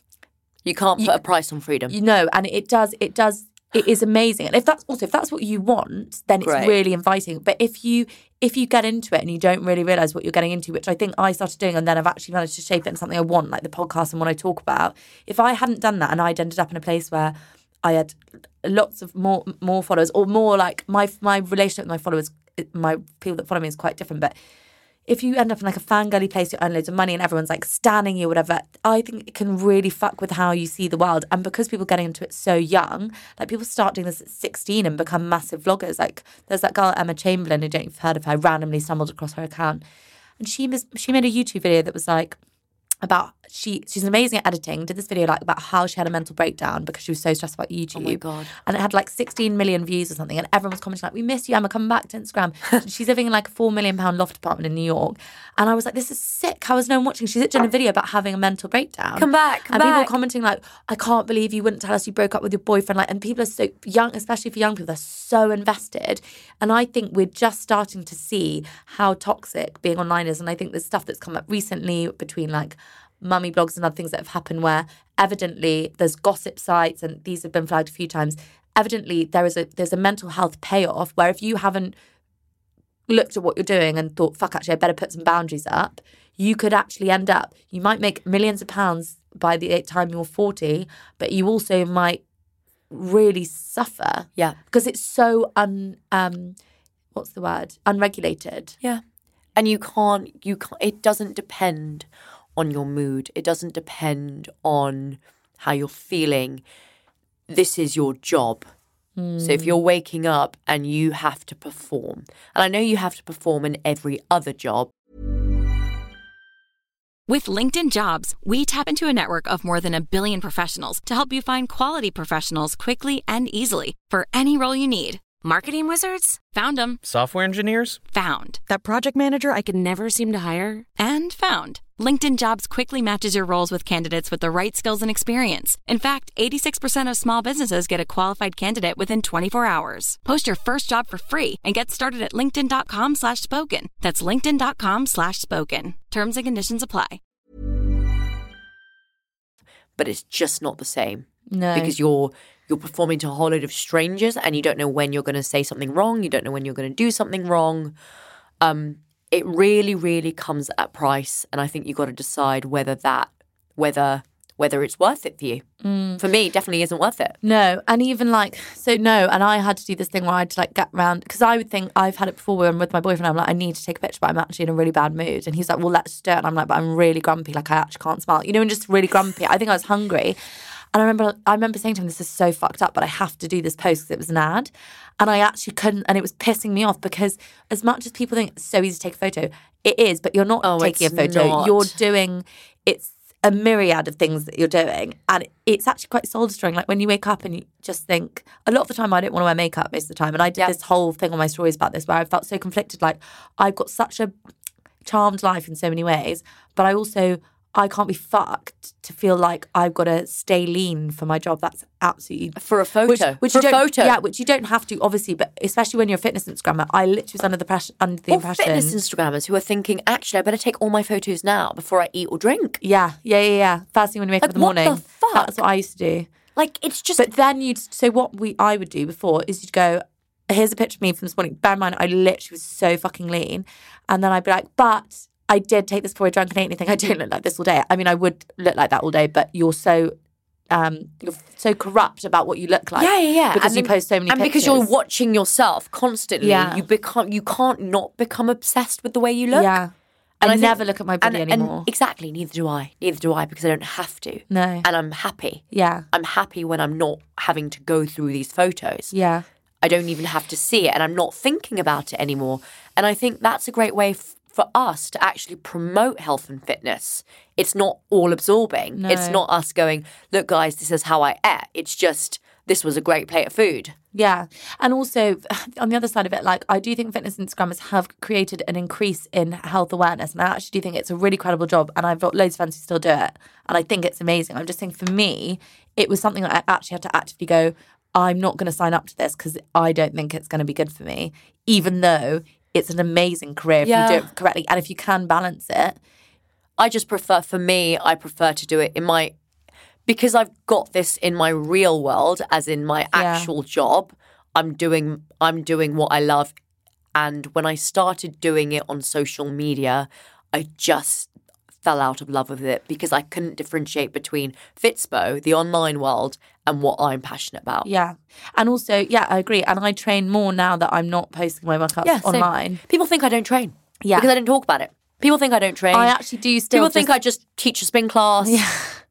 You can't put a price on freedom. you know, and it does, it does, it is amazing. And if that's also, if that's what you want, then it's Great. really inviting. But if you, if you get into it and you don't really realise what you're getting into, which I think I started doing, and then I've actually managed to shape it into something I want, like the podcast and what I talk about. If I hadn't done that and I'd ended up in a place where I had lots of more more followers, or more like my my relationship with my followers, my people that follow me is quite different. But if you end up in like a fangirly place, you earn loads of money and everyone's like standing you or whatever, I think it can really fuck with how you see the world. And because people are getting into it so young, like people start doing this at sixteen and become massive vloggers. Like there's that girl, Emma Chamberlain, I don't know if you've heard of her, I randomly stumbled across her account. And she was, she made a YouTube video that was like, about she she's amazing at editing, did this video like about how she had a mental breakdown because she was so stressed about YouTube. Oh my God. And it had like sixteen million views or something, and everyone was commenting like, we miss you, Emma, come back to Instagram. She's living in like a four million pound loft apartment in New York, and I was like, this is sick, how is no one watching? She's doing a video about having a mental breakdown. Come back, come and people back. were commenting like, I can't believe you wouldn't tell us you broke up with your boyfriend. Like, and people are so young, especially for young people, they're so invested. And I think we're just starting to see how toxic being online is. And I think there's stuff that's come up recently between like mummy blogs and other things that have happened where evidently there's gossip sites, and these have been flagged a few times. Evidently there is a there's a mental health payoff where if you haven't looked at what you're doing and thought, fuck, actually I better put some boundaries up, you could actually end up, you might make millions of pounds by the time you're forty, but you also might really suffer. Yeah. Because it's so un um what's the word? Unregulated. Yeah. And you can't, you can't, it doesn't depend on your mood. It doesn't depend on how you're feeling. This is your job. So if you're waking up and you have to perform, and I know you have to perform in every other job. With LinkedIn Jobs, we tap into a network of more than a billion professionals to help you find quality professionals quickly and easily for any role you need. Marketing wizards? Found them. Software engineers? Found. That project manager I could never seem to hire? And found. LinkedIn Jobs quickly matches your roles with candidates with the right skills and experience. In fact, eighty-six percent of small businesses get a qualified candidate within twenty-four hours. Post your first job for free and get started at linkedin.com slash spoken. That's linkedin.com slash spoken. Terms and conditions apply. But it's just not the same. No. Because you're you're performing to a whole load of strangers and you don't know when you're going to say something wrong. You don't know when you're going to do something wrong. Um, it really, really comes at price. And I think you've got to decide whether that, whether whether it's worth it for you. Mm. For me, it definitely isn't worth it. No, and even like, so no, and I had to do this thing where I had to like get around, because I would think, I've had it before where I'm with my boyfriend, I'm like, I need to take a picture, but I'm actually in a really bad mood. And he's like, well, let's do it. And I'm like, but I'm really grumpy, like I actually can't smile. You know, and just really grumpy. I think I was hungry. And I remember I remember saying to him, this is so fucked up, but I have to do this post because it was an ad. And I actually couldn't, and it was pissing me off because as much as people think it's so easy to take a photo, it is, but you're not Oh, taking a it's photo. not. You're doing, it's a myriad of things that you're doing. And it's actually quite soul destroying. Like when you wake up and you just think, a lot of the time I don't want to wear makeup most of the time. And I did Yep. this whole thing on my stories about this where I felt so conflicted. Like I've got such a charmed life in so many ways, but I also, I can't be fucked to feel like I've got to stay lean for my job. That's absolutely... For a photo. Which, which For you a don't, photo. Yeah, which you don't have to, obviously, but especially when you're a fitness Instagrammer, I literally was under the pressure, under the Or impression... fitness Instagrammers who are thinking, actually, I better take all my photos now before I eat or drink. Yeah, yeah, yeah, yeah. First thing when you wake Like, up in the what the morning. fuck? That's what I used to do. Like, it's just... But then you'd... So what we I would do before is you'd go, here's a picture of me from this morning. Bear in mind, I literally was so fucking lean. And then I'd be like, but... I did take this before I drank and ate anything. I don't look like this all day. I mean, I would look like that all day, but you're so um, you're so corrupt about what you look like. Yeah, yeah, yeah. Because And you then- post so many and pictures. because you're watching yourself constantly, Yeah. you become you can't not become obsessed with the way you look. Yeah. And I, I think- never look at my body and, anymore. And exactly, neither do I. Neither do I because I don't have to. No. And I'm happy. Yeah. I'm happy when I'm not having to go through these photos. Yeah. I don't even have to see it and I'm not thinking about it anymore. And I think that's a great way f- for us to actually promote health and fitness. It's not all absorbing. No. It's not us going, look, guys, this is how I ate. It's just, this was a great plate of food. Yeah. And also, on the other side of it, like, I do think fitness Instagrammers have created an increase in health awareness. And I actually do think it's a really credible job. And I've got loads of friends who still do it. And I think it's amazing. I'm just saying, for me, it was something that I actually had to actively go, I'm not going to sign up to this because I don't think it's going to be good for me, even though it's an amazing career if Yeah. you do it correctly. And if you can balance it. I just prefer, for me, I prefer to do it in my, because I've got this in my real world, as in my actual job, I'm doing, I'm doing what I love. And when I started doing it on social media, I just fell out of love with it because I couldn't differentiate between Fitspo, the online world, and what I'm passionate about. Yeah. And also, yeah, I agree. And I train more now that I'm not posting my workouts Yeah, same. online. People think I don't train. Yeah. Because I don't talk about it. People think I don't train. I actually do still People think just- I just teach a spin class. Yeah.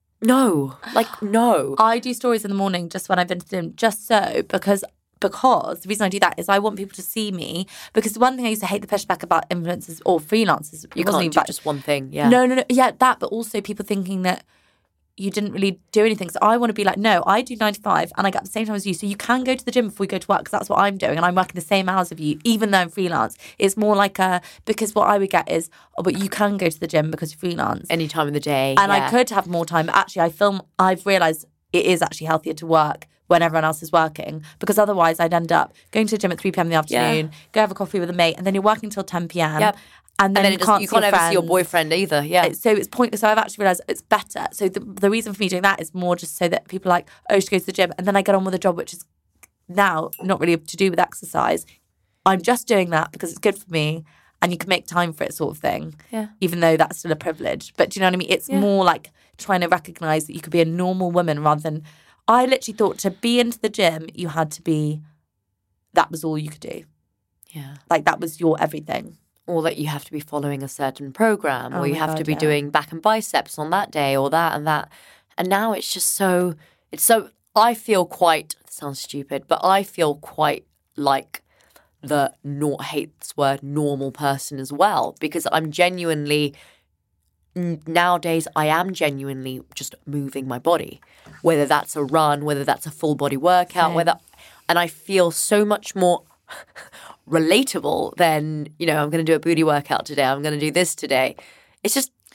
No. Like, no. I do stories in the morning just when I've been to the gym, just so, because because the reason I do that is I want people to see me. Because one thing I used to hate the pushback about influencers or freelancers. it You wasn't can't even do about- just one thing. Yeah. No, no, no. Yeah, that, but also people thinking that you didn't really do anything. So I want to be like, no, I do nine to five and I get up at the same time as you. So you can go to the gym before we go to work because that's what I'm doing. And I'm working the same hours of you, even though I'm freelance. It's more like a, because what I would get is, oh, but you can go to the gym because you're freelance. Any time of the day. And yeah. I could have more time. But actually, I film, I've realised it is actually healthier to work when everyone else is working, because otherwise I'd end up going to the gym at three p.m. in the afternoon, Yeah. go have a coffee with a mate, and then you're working until ten p.m. Yep. And then, and then you it doesn't- can't, you see can't your ever see your friends. boyfriend either. Yeah. So it's pointless. So I've actually realised it's better. So the, the reason for me doing that is more just so that people are like, oh, she goes to the gym. And then I get on with a job which is now not really to do with exercise. I'm just doing that because it's good for me and you can make time for it, sort of thing. Yeah. Even though that's still a privilege. But do you know what I mean? It's Yeah. more like trying to recognise that you could be a normal woman rather than... I literally thought to be into the gym, you had to be... That was all you could do. Yeah. Like that was your everything. Or that you have to be following a certain program, Oh or you my have God, to be yeah. doing back and biceps on that day, or that and that. And now it's just so, it's so, I feel quite, it sounds stupid, but I feel quite like the, not hate this word, normal person as well, because I'm genuinely, n- nowadays I am genuinely just moving my body, whether that's a run, whether that's a full body workout, Same. whether, and I feel so much more relatable than, you know, I'm going to do a booty workout today, I'm going to do this today. It's just,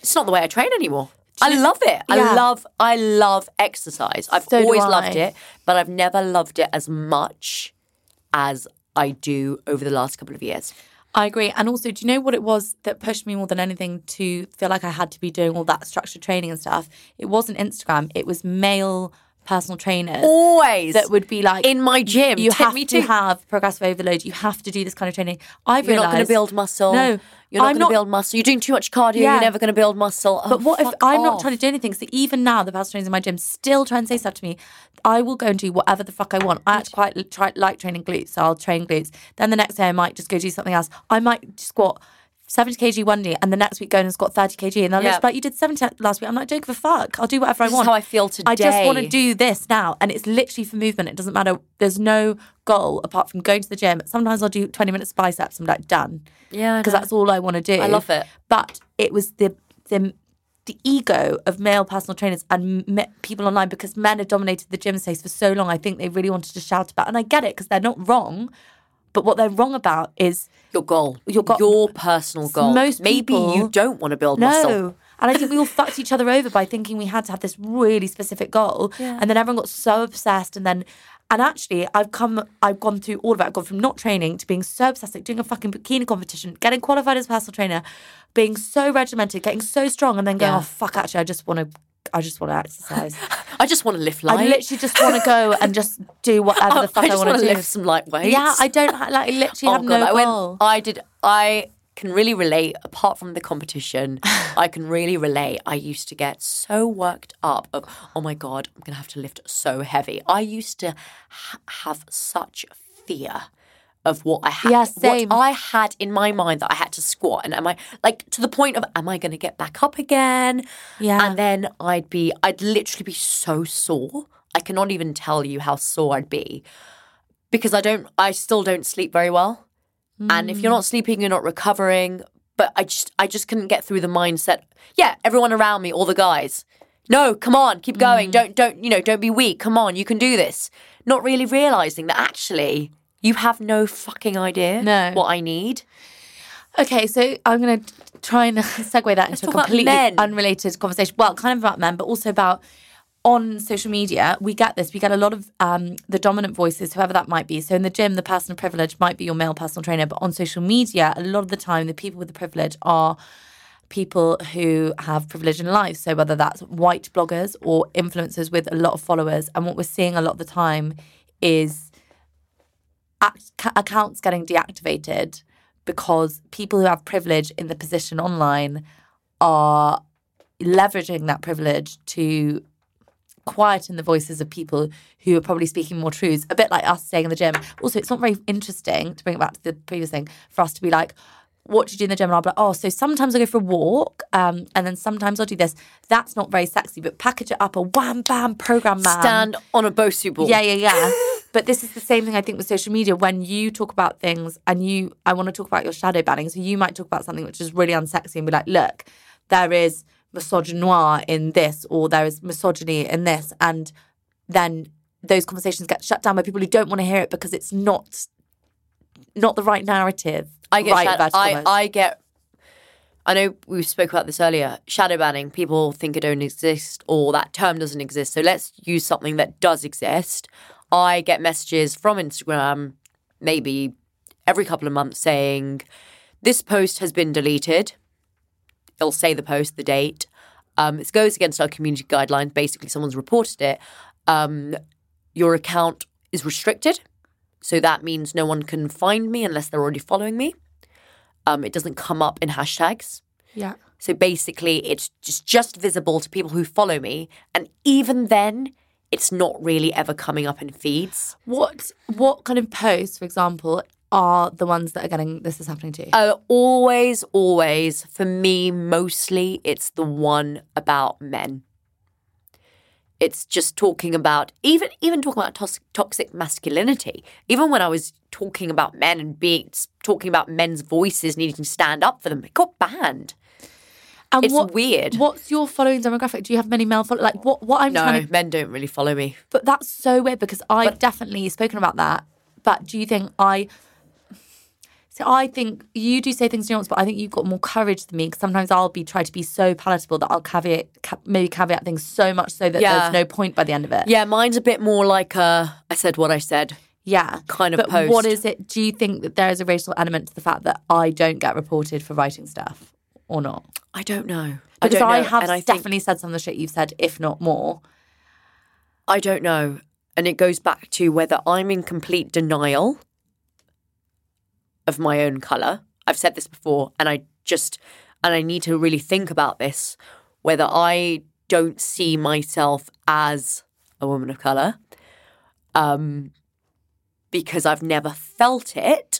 it's not the way I train anymore. I love it. Yeah. I love I love exercise. I've So do always I. loved it, but I've never loved it as much as I do over the last couple of years. I agree. And also, do you know what it was that pushed me more than anything to feel like I had to be doing all that structured training and stuff? It wasn't Instagram. It was male personal trainers. Always. That would be like... In my gym. You Tip have me to too. have progressive overload. You have to do this kind of training. I've You're not going realised... to build muscle. No. You're not I'm going not- to build muscle. You're doing too much cardio. Yeah. You're never going to build muscle. Oh, But what if fuck I'm not off. trying to do anything? So even now, the personal trainers in my gym still try and say stuff to me. I will go and do whatever the fuck I want. I actually quite li- try, like training glutes, so I'll train glutes. Then the next day, I might just go do something else. I might squat seventy kilograms one day, and the next week go and squat thirty kilograms. And they'll Yeah. just be like, you did seventy last week. I'm like, I don't give a fuck. I'll do whatever This I is want. how I feel I just want to today. do this now. And it's literally for movement. It doesn't matter. There's no goal apart from going to the gym. Sometimes I'll do twenty minutes biceps. I'm like, done. Yeah, I Because know. that's all I want to do. I love it. But it was the the the ego of male personal trainers and me- people online, because men have dominated the gym space for so long. I think they really wanted to shout about, and I get it because they're not wrong. But what they're wrong about is Your goal. Your go- Your personal goal. Most Maybe people- you don't want to build no. muscle. And I think we all fucked each other over by thinking we had to have this really specific goal. And then everyone got so obsessed. And then, and actually, I've come, I've gone through all of it. I've gone from not training to being so obsessed, like doing a fucking bikini competition, getting qualified as a personal trainer, being so regimented, getting so strong, and then going, Yeah. oh, fuck, actually, I just want to, I just want to exercise. I just want to lift light. I literally just want to go and just do whatever the fuck I I, just want want to to do. lift some light weights. Yeah, I don't, ha- like, I literally have no I goal. went. I did. I can really relate. Apart from the competition, I can really relate. I used to get so worked up of, oh my god, I'm gonna have to lift so heavy. I used to ha- have such fear of what I had. Yeah, same. What I had in my mind that I had to squat, and am I like to the point of, am I going to get back up again? Yeah. And then I'd be, I'd literally be so sore. I cannot even tell you how sore I'd be because I don't, I still don't sleep very well. And if you're not sleeping, you're not recovering. But I just, I just couldn't get through the mindset. Yeah, everyone around me, all the guys. No, come on, keep going. Don't, don't, you know, don't be weak. Come on, you can do this. Not really realizing that actually you have no fucking idea No. what I need. Okay, so I'm going to try and segue that into a talk about completely men. unrelated conversation. Well, kind of about men, but also about on social media. We get this. We get a lot of um, the dominant voices, whoever that might be. So in the gym, the person of privilege might be your male personal trainer. But on social media, a lot of the time, the people with the privilege are people who have privilege in life. So whether that's white bloggers or influencers with a lot of followers. And what we're seeing a lot of the time is ac- accounts getting deactivated because people who have privilege in the position online are leveraging that privilege to quieten the voices of people who are probably speaking more truths, a bit like us staying in the gym. Also, it's not very interesting, to bring it back to the previous thing, for us to be like, what do you do in the gym? And I'll be like, oh, so sometimes I go for a walk um, and then sometimes I'll do this. That's not very sexy, but package it up a wham, bam, program man. Stand on a Bosu ball. Yeah, yeah, yeah. But this is the same thing I think with social media. When you talk about things and you, I want to talk about your shadow banning. So you might talk about something which is really unsexy and be like, look, there is misogynoir in this or there is misogyny in this. And then those conversations get shut down by people who don't want to hear it because it's not not the right narrative. I get, right, shad- inverted I, commas. I get, I know we spoke about this earlier, shadow banning, people think it don't exist or that term doesn't exist. So let's use something that does exist. I get messages from Instagram, maybe every couple of months saying, this post has been deleted. It'll say the post, the date. Um, it goes against our community guidelines. Basically, someone's reported it. Um, your account is restricted. So that means no one can find me unless they're already following me. Um, it doesn't come up in hashtags. Yeah. So basically, it's just, just visible to people who follow me. And even then, it's not really ever coming up in feeds. What what kind of posts, for example, are the ones that are getting this is happening to? Uh, always, always, for me, mostly, it's the one about men. It's just talking about, even even talking about tos- toxic masculinity. Even when I was talking about men and being talking about men's voices needing to stand up for them, it got banned. And It's what, weird. What's your following demographic? Do you have many male followers? Like what? What I'm No, trying to. men don't really follow me. But that's so weird because I've definitely spoken about that. But do you think I? So I think you do say things nuanced, but I think you've got more courage than me because sometimes I'll be try to be so palatable that I'll caveat, ca- maybe caveat things so much so that Yeah. there's no point by the end of it. Yeah, mine's a bit more like a, I said what I said. Yeah. Kind of but post. what is it? Do you think that there is a racial element to the fact that I don't get reported for writing stuff or not? I don't know. Because I, I, don't know. have and I definitely think, said some of the shit you've said, if not more. I don't know. And it goes back to whether I'm in complete denial of my own colour. I've said this before, and I just, and I need to really think about this, whether I don't see myself as a woman of colour, um, because I've never felt it.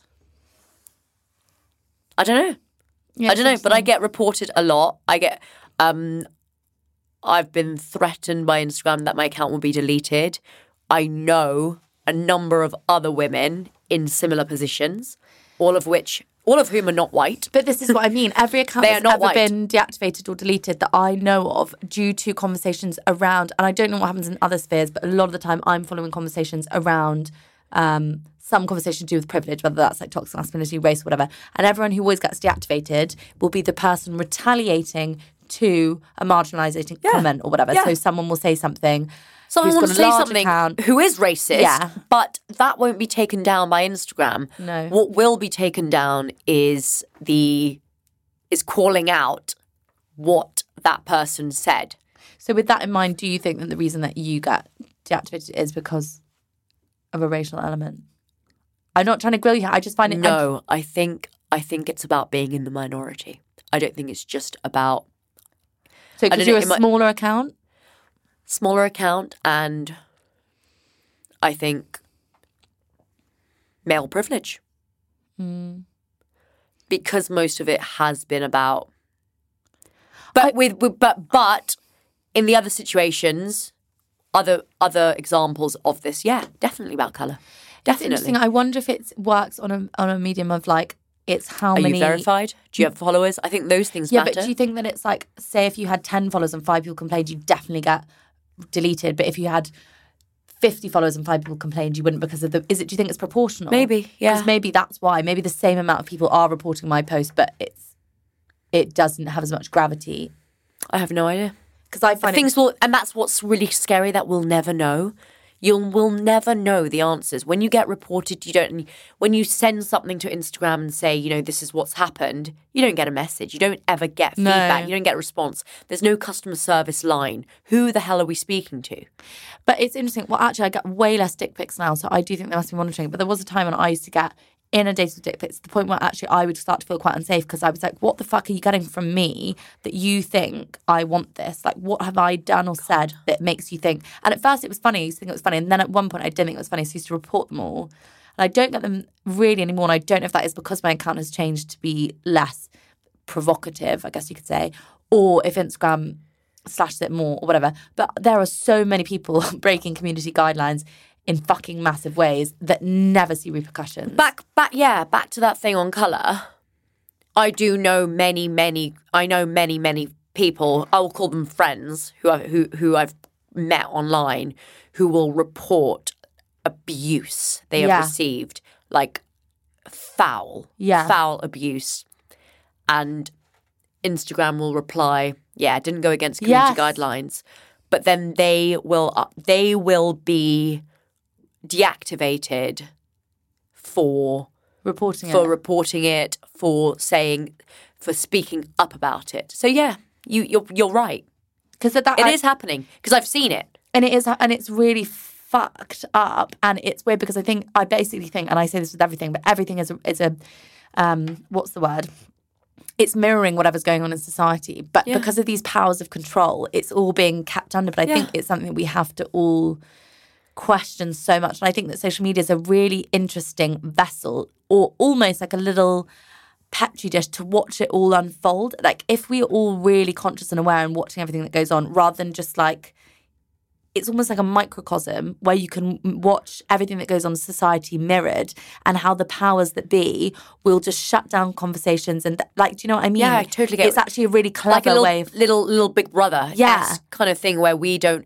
I don't know. Yeah, I don't know, but I get reported a lot. I get, um, I've been threatened by Instagram that my account will be deleted. I know a number of other women in similar positions, all of which, all of whom are not white. But this is what I mean. Every account They are that's not ever white. been deactivated or deleted that I know of due to conversations around, and I don't know what happens in other spheres, but a lot of the time I'm following conversations around um, some conversation to do with privilege, whether that's like toxic masculinity, race, whatever. And everyone who always gets deactivated will be the person retaliating to a marginalising Yeah. comment or whatever. Yeah. So someone will say something. Someone who's will got a say large something account. who is racist, Yeah. but that won't be taken down by Instagram. No. What will be taken down is the is calling out what that person said. So with that in mind, do you think that the reason that you get deactivated is because of a racial element? I'm not trying to grill you. I just find it... No, I think I think it's about being in the minority. I don't think it's just about So I because don't you're know, a it might- smaller account? smaller account and I think male privilege. Mm. Because most of it has been about but I, with, with but but in the other situations, other other examples of this, yeah, definitely about colour. It's Definitely. interesting. I wonder if it works on a on a medium of like, it's how Are many... you verified? Do you have followers? I think those things Yeah, matter. but do you think that it's like, say if you had ten followers and five people complained, you'd definitely get deleted. But if you had fifty followers and five people complained, you wouldn't because of the... Is it? Do you think it's proportional? Maybe, yeah. Because maybe that's why. Maybe the same amount of people are reporting my post, but it's it doesn't have as much gravity. I have no idea. Because I find Things it... will, and that's what's really scary, that we'll never know. You'll will never know the answers. When you get reported, you don't, when you send something to Instagram and say, you know, this is what's happened, you don't get a message. You don't ever get No. feedback. You don't get a response. There's no customer service line. Who the hell are we speaking to? But it's interesting. Well, actually, I get way less dick pics now, so I do think they must be monitoring. But there was a time when I used to get inundated with dick pics to the point where actually I would start to feel quite unsafe because I was like, what the fuck are you getting from me that you think I want this? Like, what have I done or said that makes you think? And at first it was funny. I used to think it was funny. And then at one point I didn't think it was funny, so I used to report them all. And I don't get them really anymore. And I don't know if that is because my account has changed to be less provocative, I guess you could say, or if Instagram slashes it more or whatever. But there are so many people breaking community guidelines in fucking massive ways that never see repercussions. Back, back, yeah, back to that thing on colour. I do know many, many, I know many, many people, I will call them friends, who, I, who, who I've met online, who will report abuse they have Yeah. received, like foul, Yeah. foul abuse. And Instagram will reply, yeah, it didn't go against community Yes. guidelines. But then they will, uh, they will be deactivated for reporting for it. reporting it, for saying, for speaking up about it. So yeah, you you're you're right. Because that It I- is happening because I've seen it. and it is, and it's really fucked up, and it's weird because I think I basically think, and I say this with everything, but everything is a, is a um, what's the word? It's mirroring whatever's going on in society, but Yeah. because of these powers of control, it's all being kept under. But I Yeah. think it's something that we have to all question so much, and I think that social media is a really interesting vessel, or almost like a little petri dish to watch it all unfold. Like if we're all really conscious and aware and watching everything that goes on, rather than just like, it's almost like a microcosm where you can watch everything that goes on in society mirrored, and how the powers that be will just shut down conversations. And like, do you know what I mean? Yeah, I totally get It's it. actually a really clever Like a little, way of... little little Big Brother Yeah. kind of thing where we don't.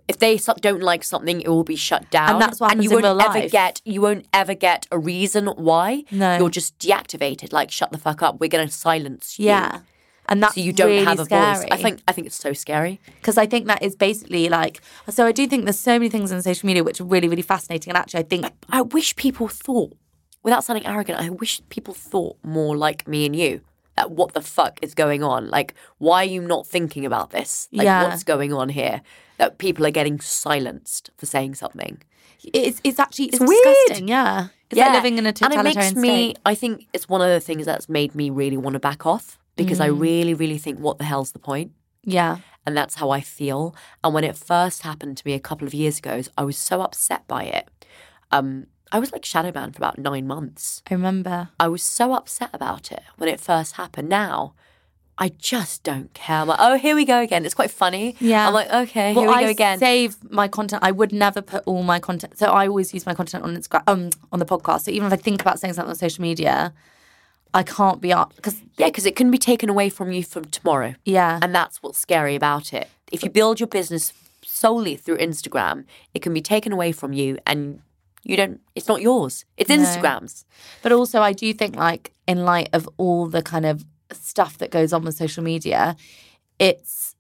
if they so- don't like something, it will be shut down. And that's what happens and you in won't real ever life. get you won't ever get a reason why. No. You're just deactivated. Like, shut the fuck up. We're going to silence you. Yeah. And that's So you don't really have a scary. voice. I think I think it's so scary. Because I think that is basically like, so I do think there's so many things on social media which are really, really fascinating. And actually, I think, I wish people thought, without sounding arrogant, I wish people thought more like me and you. That what the fuck is going on? Like, why are you not thinking about this? Like, Yeah. what's going on here? That people are getting silenced for saying something. it's it's actually, it's, weird. disgusting, yeah. It's like living in a totalitarian And it makes me, state. I think it's one of the things that's made me really want to back off because Mm. I really, really think, what the hell's the point? Yeah. And that's how I feel. And when it first happened to me a couple of years ago, I was so upset by it. Um, I was like shadow banned for about nine months. I remember. I was so upset about it when it first happened. Now, I just don't care. I'm like, oh, here we go again. It's quite funny. Yeah. I'm like, okay, Well, here we I go again. save my content. I would never put all my content. So I always use my content on Instagram, um, on the podcast. So even if I think about saying something on social media, I can't be up because Yeah, because it can be taken away from you from tomorrow. yeah, And that's what's scary about it. If you build your business solely through Instagram, it can be taken away from you and you don't, it's not yours. It's Instagram's. But also, I do think, like, in light of all the kind of stuff that goes on with social media, it's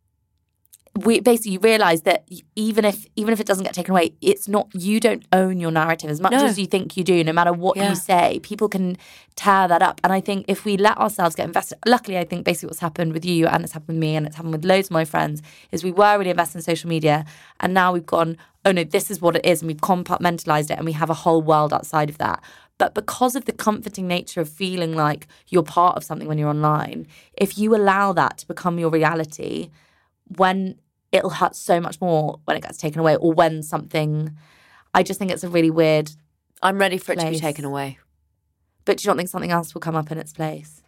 we basically realize that even if even if it doesn't get taken away, it's not, you don't own your narrative as much No. as you think you do. No matter what Yeah. you say, people can tear that up. And I think if we let ourselves get invested, luckily, I think basically what's happened with you and it's happened with me and it's happened with loads of my friends is we were really invested in social media, and now we've gone, oh no, this is what it is, and we've compartmentalized it, and we have a whole world outside of that. But because of the comforting nature of feeling like you're part of something when you're online, if you allow that to become your reality, when it'll hurt so much more when it gets taken away, or when something, I just think it's a really weird, I'm ready for it to be Place. taken away. but do you not think something else will come up in its place?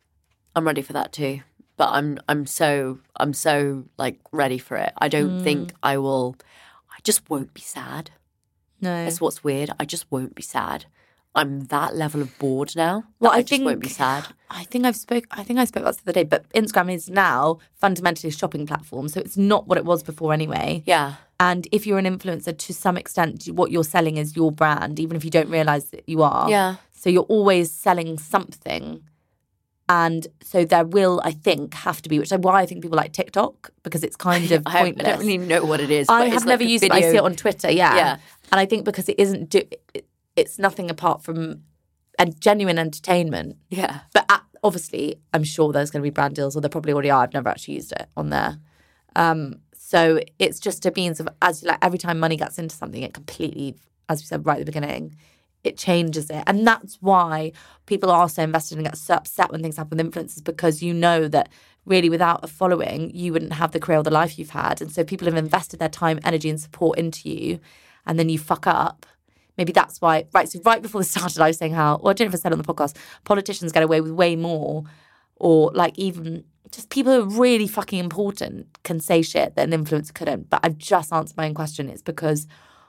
I'm ready for that too. But I'm I'm so I'm so like ready for it. I don't Mm. think I will I just won't be sad. No. That's what's weird. I just won't be sad. I'm that level of bored now. Well, that I I, just won't be think- sad. I think I've spoke. I think I spoke about this the other day, but Instagram is now fundamentally a shopping platform, so it's not what it was before anyway. Yeah. And if you're an influencer, to some extent, what you're selling is your brand, even if you don't realize that you are. Yeah. So you're always selling something. And so there will, I think, have to be, which is why I think people like TikTok, because it's kind of I, have, I pointless. don't really know what it is. I but it's have like never a used it, but I video- see it on Twitter, yeah. Yeah. And I think because it isn't, do, it, it's nothing apart from a genuine entertainment. Yeah. But at, obviously, I'm sure there's going to be brand deals, or there probably already are. I've never actually used it on there. Um, so it's just a means of, as like every time money gets into something, it completely, as we said right at the beginning, it changes it. And that's why people are so invested and get so upset when things happen with influencers, because you know that really without a following, you wouldn't have the career or the life you've had. And so people have invested their time, energy and support into you, and then you fuck up. Maybe that's why, right, so right before this started, I was saying how, well, I don't know if I said it on the podcast, politicians get away with way more, or like even just people who are really fucking important can say shit that an influencer couldn't. But I've just answered my own question. It's because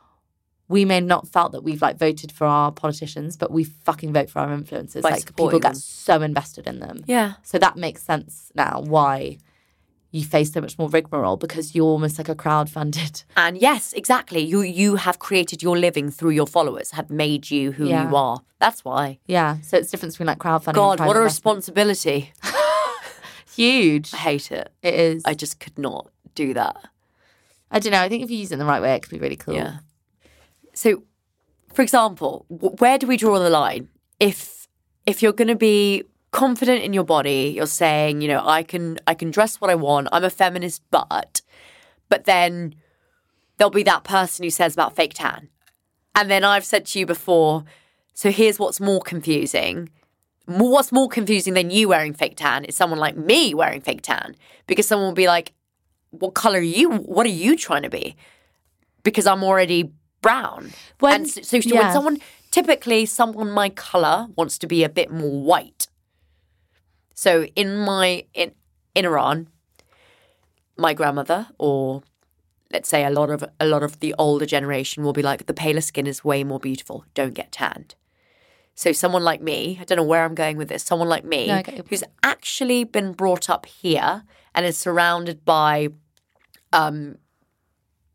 we may not felt that we've like voted for our politicians, but we fucking vote for our influencers. By Like people supporting get them. so invested in them. Yeah. So that makes sense now why you face so much more rigmarole, because you're almost like a crowd-funded. And yes, exactly. You you have created your living through your followers, have made you who Yeah. you are. That's why. Yeah. So it's the difference between like crowdfunding and God, private what a investment. responsibility. Huge. I hate it. It is. I just could not do that. I don't know. I think if you use it in the right way, it could be really cool. Yeah. So, for example, w- where do we draw the line? If if you're going to be confident in your body, you're saying, you know, I can I can dress what I want. I'm a feminist, but but then there'll be that person who says about fake tan. And then I've said to you before, so here's what's more confusing. More- What's more confusing than you wearing fake tan is someone like me wearing fake tan, because someone will be like, what color are you? What are you trying to be? Because I'm already brown. When- and so, so yeah. when someone, typically someone my color wants to be a bit more white. So in my, in, in Iran, my grandmother, or let's say a lot of, a lot of the older generation will be like, the paler skin is way more beautiful. Don't get tanned. So someone like me, I don't know where I'm going with this, someone like me No, I get your point. who's actually been brought up here and is surrounded by um,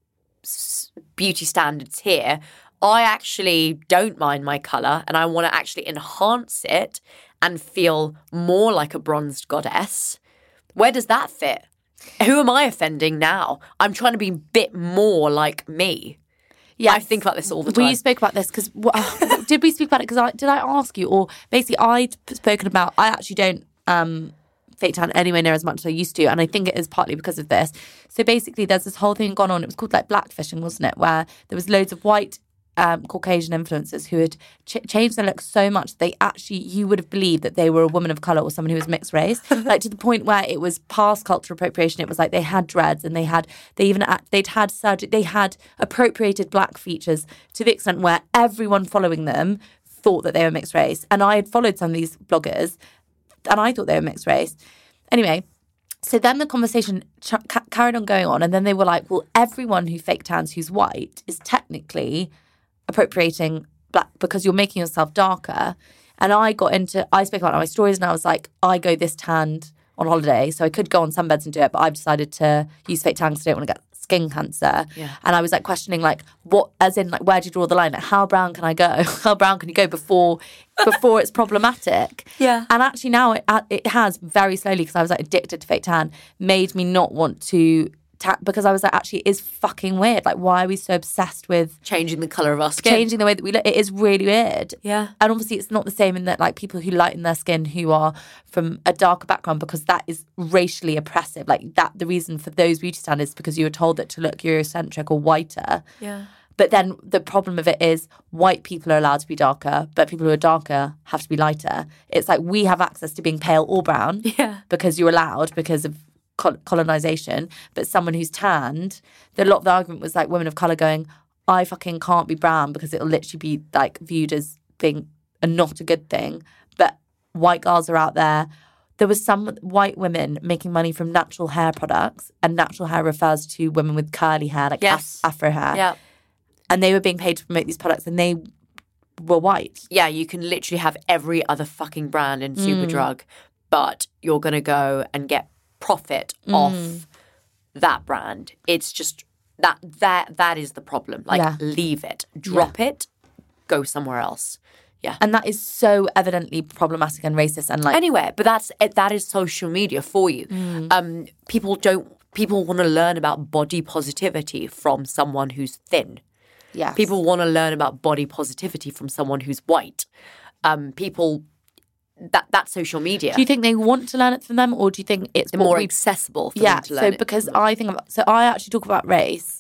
s- beauty standards here. I actually don't mind my colour and I want to actually enhance it and feel more like a bronzed goddess. Where does that fit? Who am I offending now? I'm trying to be a bit more like me. Yeah, I think about this all the time. We spoke about this because did we speak about it? Because I did I ask you, or basically I'd spoken about. I actually don't um, fake tan anywhere near as much as I used to, and I think it is partly because of this. So basically, there's this whole thing gone on. It was called like blackfishing, wasn't it? Where there was loads of white um, Caucasian influencers who had ch- changed their look so much that they actually you would have believed that they were a woman of color or someone who was mixed race, like to the point where it was past cultural appropriation. It was like they had dreads and they had they even they'd had surgery. They had appropriated black features to the extent where everyone following them thought that they were mixed race. And I had followed some of these bloggers, and I thought they were mixed race. Anyway. So then the conversation ch- ca- carried on going on, and then they were like, well, everyone who fake tans who's white is technically appropriating black because you're making yourself darker. And I got into, I spoke about my stories and I was like, I go this tanned on holiday, so I could go on sunbeds and do it, but I've decided to use fake tan because I don't want to get skin cancer. Yeah. And I was like questioning like, what, as in like, where do you draw the line? Like, how brown can I go? How brown can you go before before it's problematic? Yeah. And actually now it it has very slowly, because I was like addicted to fake tan, made me not want to ta- because I was like, actually it is fucking weird. Like, why are we so obsessed with Changing the colour of our skin. changing the way that we look? It is really weird. Yeah. And obviously it's not the same in that like people who lighten their skin who are from a darker background, because that is racially oppressive. Like that, the reason for those beauty standards is because you were told that to look Eurocentric or whiter. Yeah. But then the problem of it is white people are allowed to be darker, but people who are darker have to be lighter. It's like we have access to being pale or brown Yeah. because you're allowed because of col- colonization. But someone who's tanned, the lot of the argument was like women of colour going, I fucking can't be brown because it'll literally be like viewed as being a not a good thing. But white girls are out there. There was some white women making money from natural hair products, and natural hair refers to women with curly hair, like Yes. af- afro hair. Yeah. And they were being paid to promote these products, and they were white. Yeah, you can literally have every other fucking brand in Superdrug, but you're going to go and get profit off that brand. It's just that that that is the problem. Like, Yeah. leave it, drop it, go somewhere else. Yeah. And that is so evidently problematic and racist and like... Anyway, but that's that is social media for you. Um, people don't. People want to learn about body positivity from someone who's thin. Yes. People want to learn about body positivity from someone who's white. Um, people, that that's social media. Do you think they want to learn it from them, or do you think it's It's what more we- accessible for Yeah, them to learn so it. because I think about... So I actually talk about race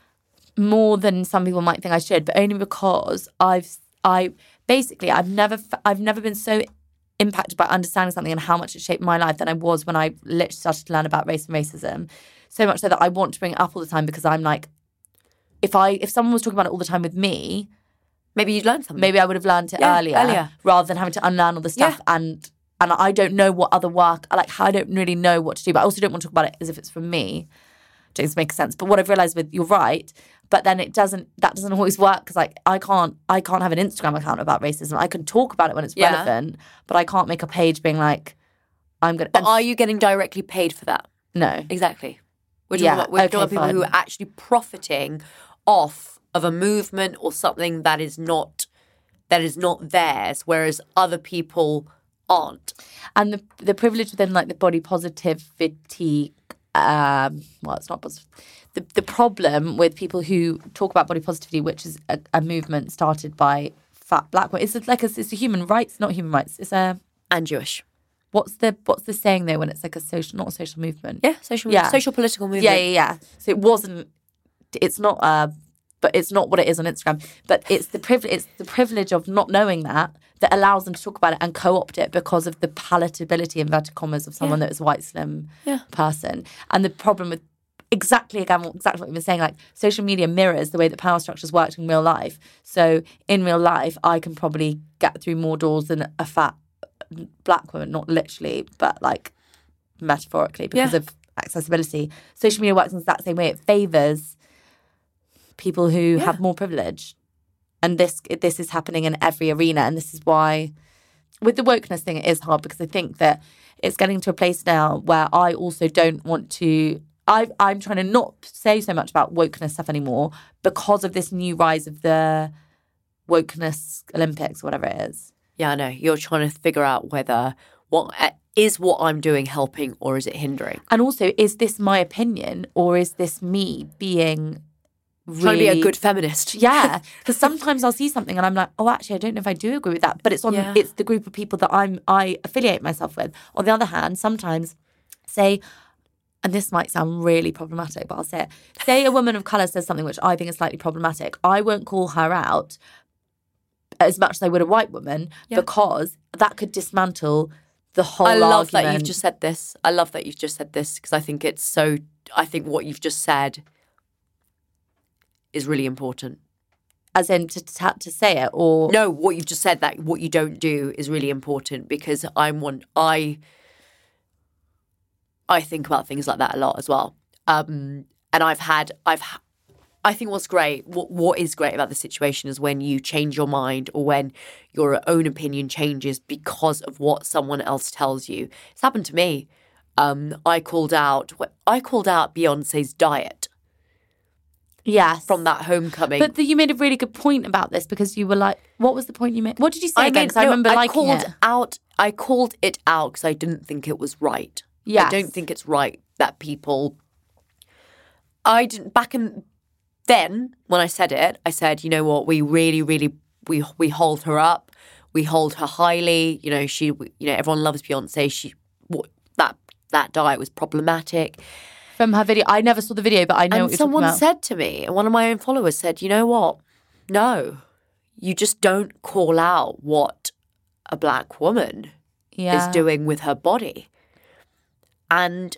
more than some people might think I should, but only because I've... I basically, I've never... I've never been so impacted by understanding something and how much it shaped my life than I was when I literally started to learn about race and racism. So much so that I want to bring it up all the time, because I'm like, if I if someone was talking about it all the time with me, Maybe you'd learn something. maybe I would have learned it Yeah, earlier, earlier. rather than having to unlearn all the stuff. Yeah. And and I don't know what other work, like I don't really know what to do. But I also don't want to talk about it as if it's from me. Doesn't make sense. But what I've realised with, you're right, but then it doesn't, that doesn't always work, because like I can't, I can't have an Instagram account about racism. I can talk about it when it's Yeah. relevant, but I can't make a page being like, I'm going to... But are you getting directly paid for that? No. Exactly. We're talking Yeah, about, we're okay, talking about people fine. who are actually profiting off of a movement or something that is not that is not theirs, whereas other people aren't. And the the privilege within like the body positivity, um, well, it's not positive. The the problem with people who talk about body positivity, which is a, a movement started by fat black women, it's like a, it's a human rights, not human rights. It's a And Jewish. what's the what's the saying though when it's like a social, not a social movement. Yeah, social Yeah. social political movement. Yeah, yeah, yeah. So it wasn't. It's not. Uh, but it's not what it is on Instagram. But it's the privilege. It's the privilege of not knowing that that allows them to talk about it and co-opt it because of the palatability, inverted commas, of someone Yeah. that is a white slim Yeah. person. And the problem with exactly again, exactly what you've been saying, like social media mirrors the way that power structures worked in real life. So in real life, I can probably get through more doors than a fat black woman, not literally, but like metaphorically, because Yeah. of accessibility. Social media works in that same way. It favours people who Yeah. have more privilege. And this this is happening in every arena. And this is why, with the wokeness thing, it is hard, because I think that it's getting to a place now where I also don't want to I, I'm trying to not say so much about wokeness stuff anymore because of this new rise of the wokeness Olympics, whatever it is. Yeah, I know. You're trying to figure out whether what is what I'm doing helping or is it hindering? And also, is this my opinion or is this me being really... Trying to be a good feminist. Yeah, because sometimes I'll see something and I'm like, oh, actually, I don't know if I do agree with that. But it's on Yeah. it's the group of people that I'm I affiliate myself with. On the other hand, sometimes, say, and this might sound really problematic, but I'll say it. Say a woman of colour says something which I think is slightly problematic. I won't call her out as much as I would a white woman Yeah. because that could dismantle the whole I love argument. that you've just said this. I love that you've just said this because I think it's so, I think what you've just said is really important. As in to, to, to say it or... No, what you've just said, that what you don't do is really important because I'm one, I, I think about things like that a lot as well. Um, and I've had, I've, I think what's great, what, what is great about the situation is when you change your mind or when your own opinion changes because of what someone else tells you. It's happened to me. Um, I called out, I called out Beyonce's diet. Yes. From that homecoming. But the, you made a really good point about this because you were like, what was the point you made? What did you say I again? made- Because I no, remember I liking called it. out. I called it out because I didn't think it was right. Yes. I don't think it's right that people. I didn't back in then when I said it. I said, you know what? We really, really, we we hold her up. We hold her highly. You know, she. You know, everyone loves Beyonce. She what, that that diet was problematic. From her video. I never saw the video, but I know And what you're someone talking about. said to me, and one of my own followers said, you know what? No, you just don't call out what a black woman yeah. is doing with her body. And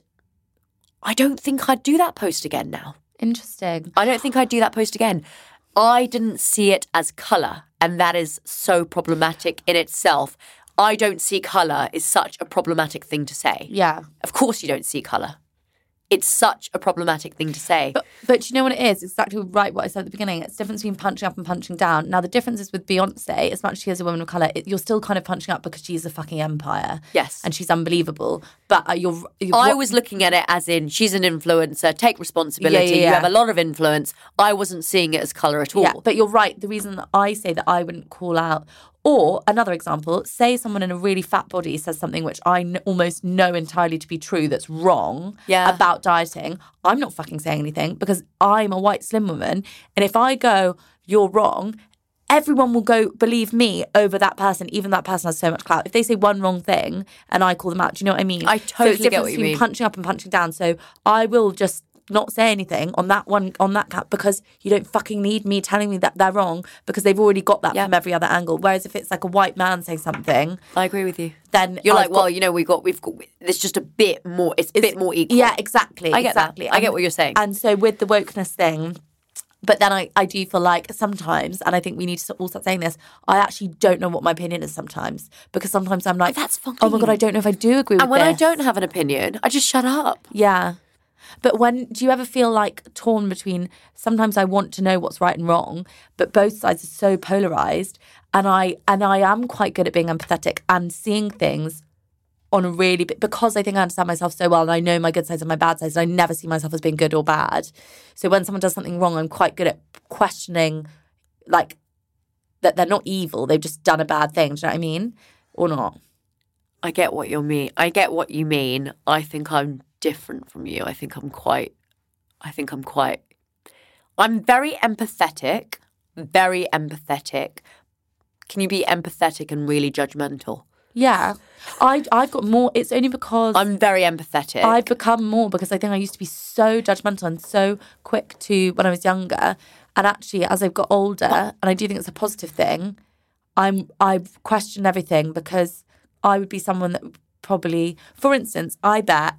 I don't think I'd do that post again now. Interesting. I don't think I'd do that post again. I didn't see it as colour, and that is so problematic in itself. I don't see colour is such a problematic thing to say. Yeah. Of course you don't see colour. It's such a problematic thing to say. But, but you know what it is? Exactly right what I said at the beginning. It's the difference between punching up and punching down. Now, the difference is with Beyonce, as much as she is a woman of colour, it, you're still kind of punching up because she's a fucking empire. Yes. And she's unbelievable. But uh, you're, you're... I what- was looking at it as in, she's an influencer, take responsibility, Yeah, yeah, yeah. you have a lot of influence. I wasn't seeing it as colour at all. Yeah, but you're right. The reason that I say that I wouldn't call out... Or another example, say someone in a really fat body says something which I kn- almost know entirely to be true that's wrong Yeah. about dieting. I'm not fucking saying anything because I'm a white slim woman. And if I go, you're wrong, everyone will go believe me over that person, even that person has so much clout. If they say one wrong thing and I call them out, do you know what I mean? I so totally it's get difference what you between mean. punching up and punching down. So I will just not say anything on that one, on that cap, because you don't fucking need me telling me that they're wrong because they've already got that Yeah. from every other angle. Whereas if it's like a white man saying something, I agree with you. then You're I've like, got- well, you know, we've got, we've got, there's just a bit more, it's a bit more equal. Yeah, exactly. I get that. exactly. I get what you're saying. And so with the wokeness thing, but then I, I do feel like sometimes, and I think we need to all start saying this, I actually don't know what my opinion is sometimes. Because sometimes I'm like, That's fine. oh my God, I don't know if I do agree with And when I this. don't have an opinion, I just shut up. Yeah. But when, do you ever feel like torn between, sometimes I want to know what's right and wrong, but both sides are so polarised, and I and I am quite good at being empathetic and seeing things on a really, because I think I understand myself so well and I know my good sides and my bad sides, and I never see myself as being good or bad. So when someone does something wrong, I'm quite good at questioning, like, that they're not evil, they've just done a bad thing, do you know what I mean? Or not. I get what you mean. I get what you mean. I think I'm different from you. I think I'm quite, I think I'm quite, I'm very empathetic, very empathetic. Can you be empathetic and really judgmental? Yeah. I, I've got more, it's only because... I'm very empathetic. I've become more because I think I used to be so judgmental and so quick to when I was younger. And actually, as I've got older, and I do think it's a positive thing, I'm I've questioned everything because I would be someone that would probably, for instance, I bet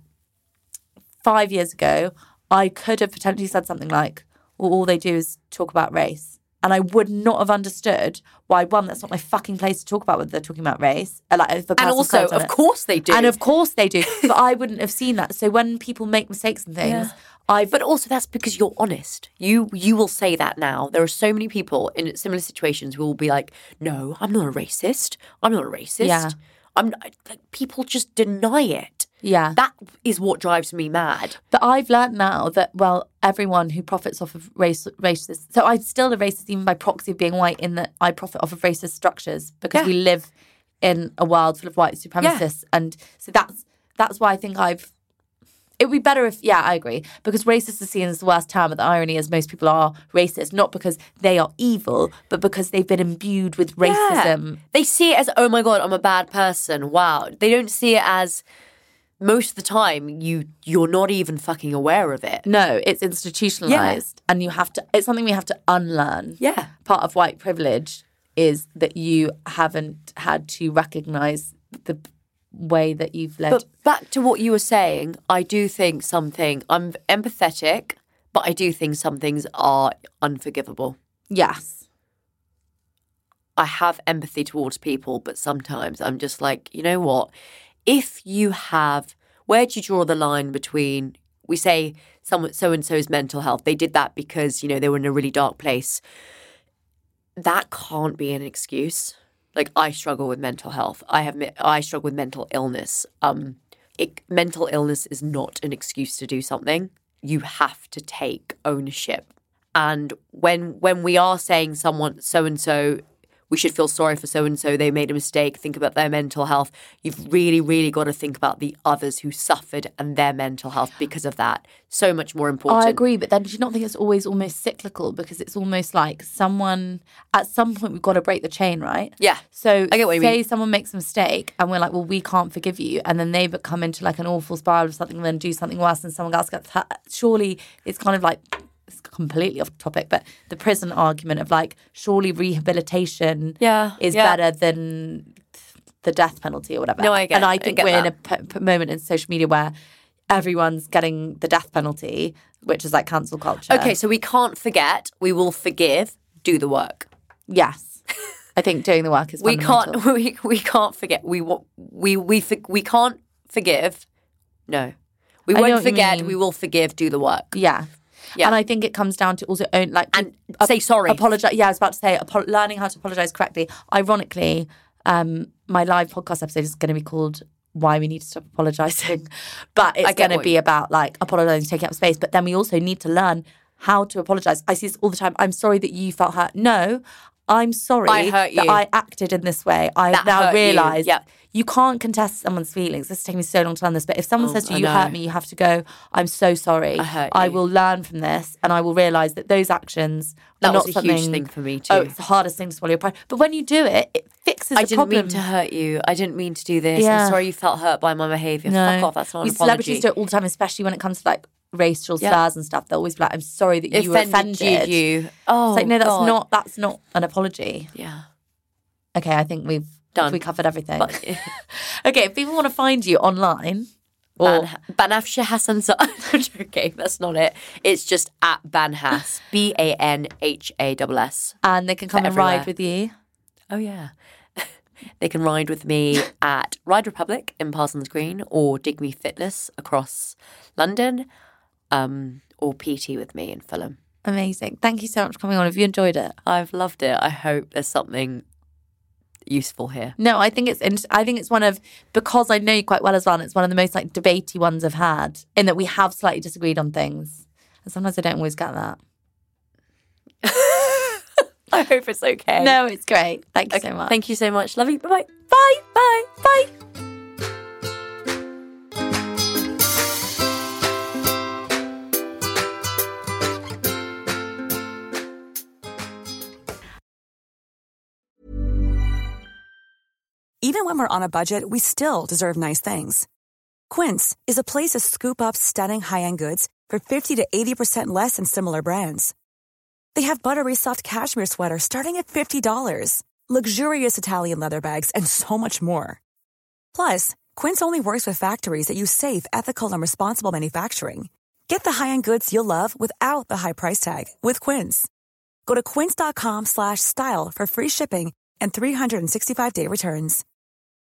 five years ago, I could have potentially said something like, well, all they do is talk about race. And I would not have understood why, one, that's not my fucking place to talk about when they're talking about race. Uh, Like, if a and person's also, comment on of it. course they do. And of course they do. But I wouldn't have seen that. So when people make mistakes and things, Yeah. I've... But also that's because you're honest. You you will say that now. There are so many people in similar situations who will be like, no, I'm not a racist. I'm not a racist. Yeah. I'm not, like, people just deny it. Yeah. That is what drives me mad. But I've learned now that, well, everyone who profits off of race, racist... So I'm still a racist even by proxy of being white in that I profit off of racist structures because Yeah. we live in a world full of white supremacists. Yeah. And so that's that's why I think I've... It would be better if... Yeah, I agree. Because racist is seen as the worst term, but the irony is most people are racist, not because they are evil, but because they've been imbued with racism. Yeah. They see it as, oh my God, I'm a bad person. Wow. They don't see it as... Most of the time, you, you're not even fucking aware of it. No, it's institutionalized. Yeah. And you have to... It's something we have to unlearn. Yeah. Part of white privilege is that you haven't had to recognise the way that you've led. But back to what you were saying, I do think something... I'm empathetic, but I do think some things are unforgivable. Yes. I have empathy towards people, but sometimes I'm just like, you know what? If you have, where do you draw the line between, we say someone so-and-so's mental health, they did that because, you know, they were in a really dark place. That can't be an excuse. Like, I struggle with mental health. I have, I struggle with mental illness. Um, it, mental illness is not an excuse to do something. You have to take ownership. And when when we are saying someone, so-and-so, we should feel sorry for so-and-so, they made a mistake, think about their mental health. You've really, really got to think about the others who suffered and their mental health because of that. So much more important. I agree, but then do you not think it's always almost cyclical? Because it's almost like someone, at some point we've got to break the chain, right? Yeah. So I get what you say mean. someone makes a mistake and we're like, well, we can't forgive you. And then they come into like an awful spiral of something and then do something worse and someone else gets hurt. Surely it's kind of like... It's completely off topic, but the prison argument of like, surely rehabilitation yeah, is yeah. better than the death penalty or whatever. No, I get And I I think get we're that. in a p- p- moment in social media where everyone's getting the death penalty, which is like cancel culture. Okay, so we can't forget, we will forgive, do the work. Yes. I think doing the work is we fundamental. can't we, we can't forget. We wa- we we for, we can't forgive. No. We I know won't what you forget, mean. we will forgive, do the work. Yeah. Yeah. And I think it comes down to also own, like... And say sorry. Apologize. Yeah, I was about to say, apo- learning how to apologise correctly. Ironically, um, my live podcast episode is going to be called Why We Need to Stop Apologising. But it's going to be you- about, like, apologising, taking up space. But then we also need to learn how to apologise. I see this all the time. I'm sorry that you felt hurt. No, I'm sorry I hurt that you. I acted in this way. I That now hurt you. realise Yep. you can't contest someone's feelings. This has taken me so long to learn this. But if someone Oh, says to I you, you know. hurt me, you have to go, I'm so sorry. I hurt I you. will learn from this and I will realise that those actions That are was not a something... huge thing for me Oh, too. it's the hardest thing to swallow your pride. But when you do it, it fixes I the didn't problem. mean to hurt you. I didn't mean to do this. Yeah. I'm sorry you felt hurt by my behaviour. No. Fuck off, that's not we an apology. Celebrities do it all the time, especially when it comes to like racial Yeah. slurs and stuff. They'll always be like, I'm sorry that you were Offended offended. you. Oh, It's like, no, that's God. not that's not an apology. Yeah. Okay, I think we've Done. we covered everything. But- Okay, if people want to find you online or Ban- Banafsha Hassan Sa- I'm joking, that's not it. It's just at Banhas. B A N H A S S. and they can come They're and ride everywhere. with you. Oh, yeah. They can ride with me at Ride Republic in Parsons Green or Dig Me Fitness across London um, or P T with me in Fulham. Amazing. Thank you so much for coming on. Have you enjoyed it? I've loved it. I hope there's something useful here. No, I think it's int- I think it's one of, because I know you quite well as well, and it's one of the most like debatey ones I've had, in that we have slightly disagreed on things. And sometimes I don't always get that. I hope it's okay. No, it's great. Thank you Okay, so much. Thank you so much. Love you. Bye-bye. Bye. Bye. Bye. Even when we're on a budget, we still deserve nice things. Quince is a place to scoop up stunning high-end goods for fifty to eighty percent less than similar brands. They have buttery soft cashmere sweaters starting at fifty dollars, luxurious Italian leather bags, and so much more. Plus, Quince only works with factories that use safe, ethical, and responsible manufacturing. Get the high-end goods you'll love without the high price tag with Quince. Go to quince.com slash style for free shipping and three sixty-five day returns.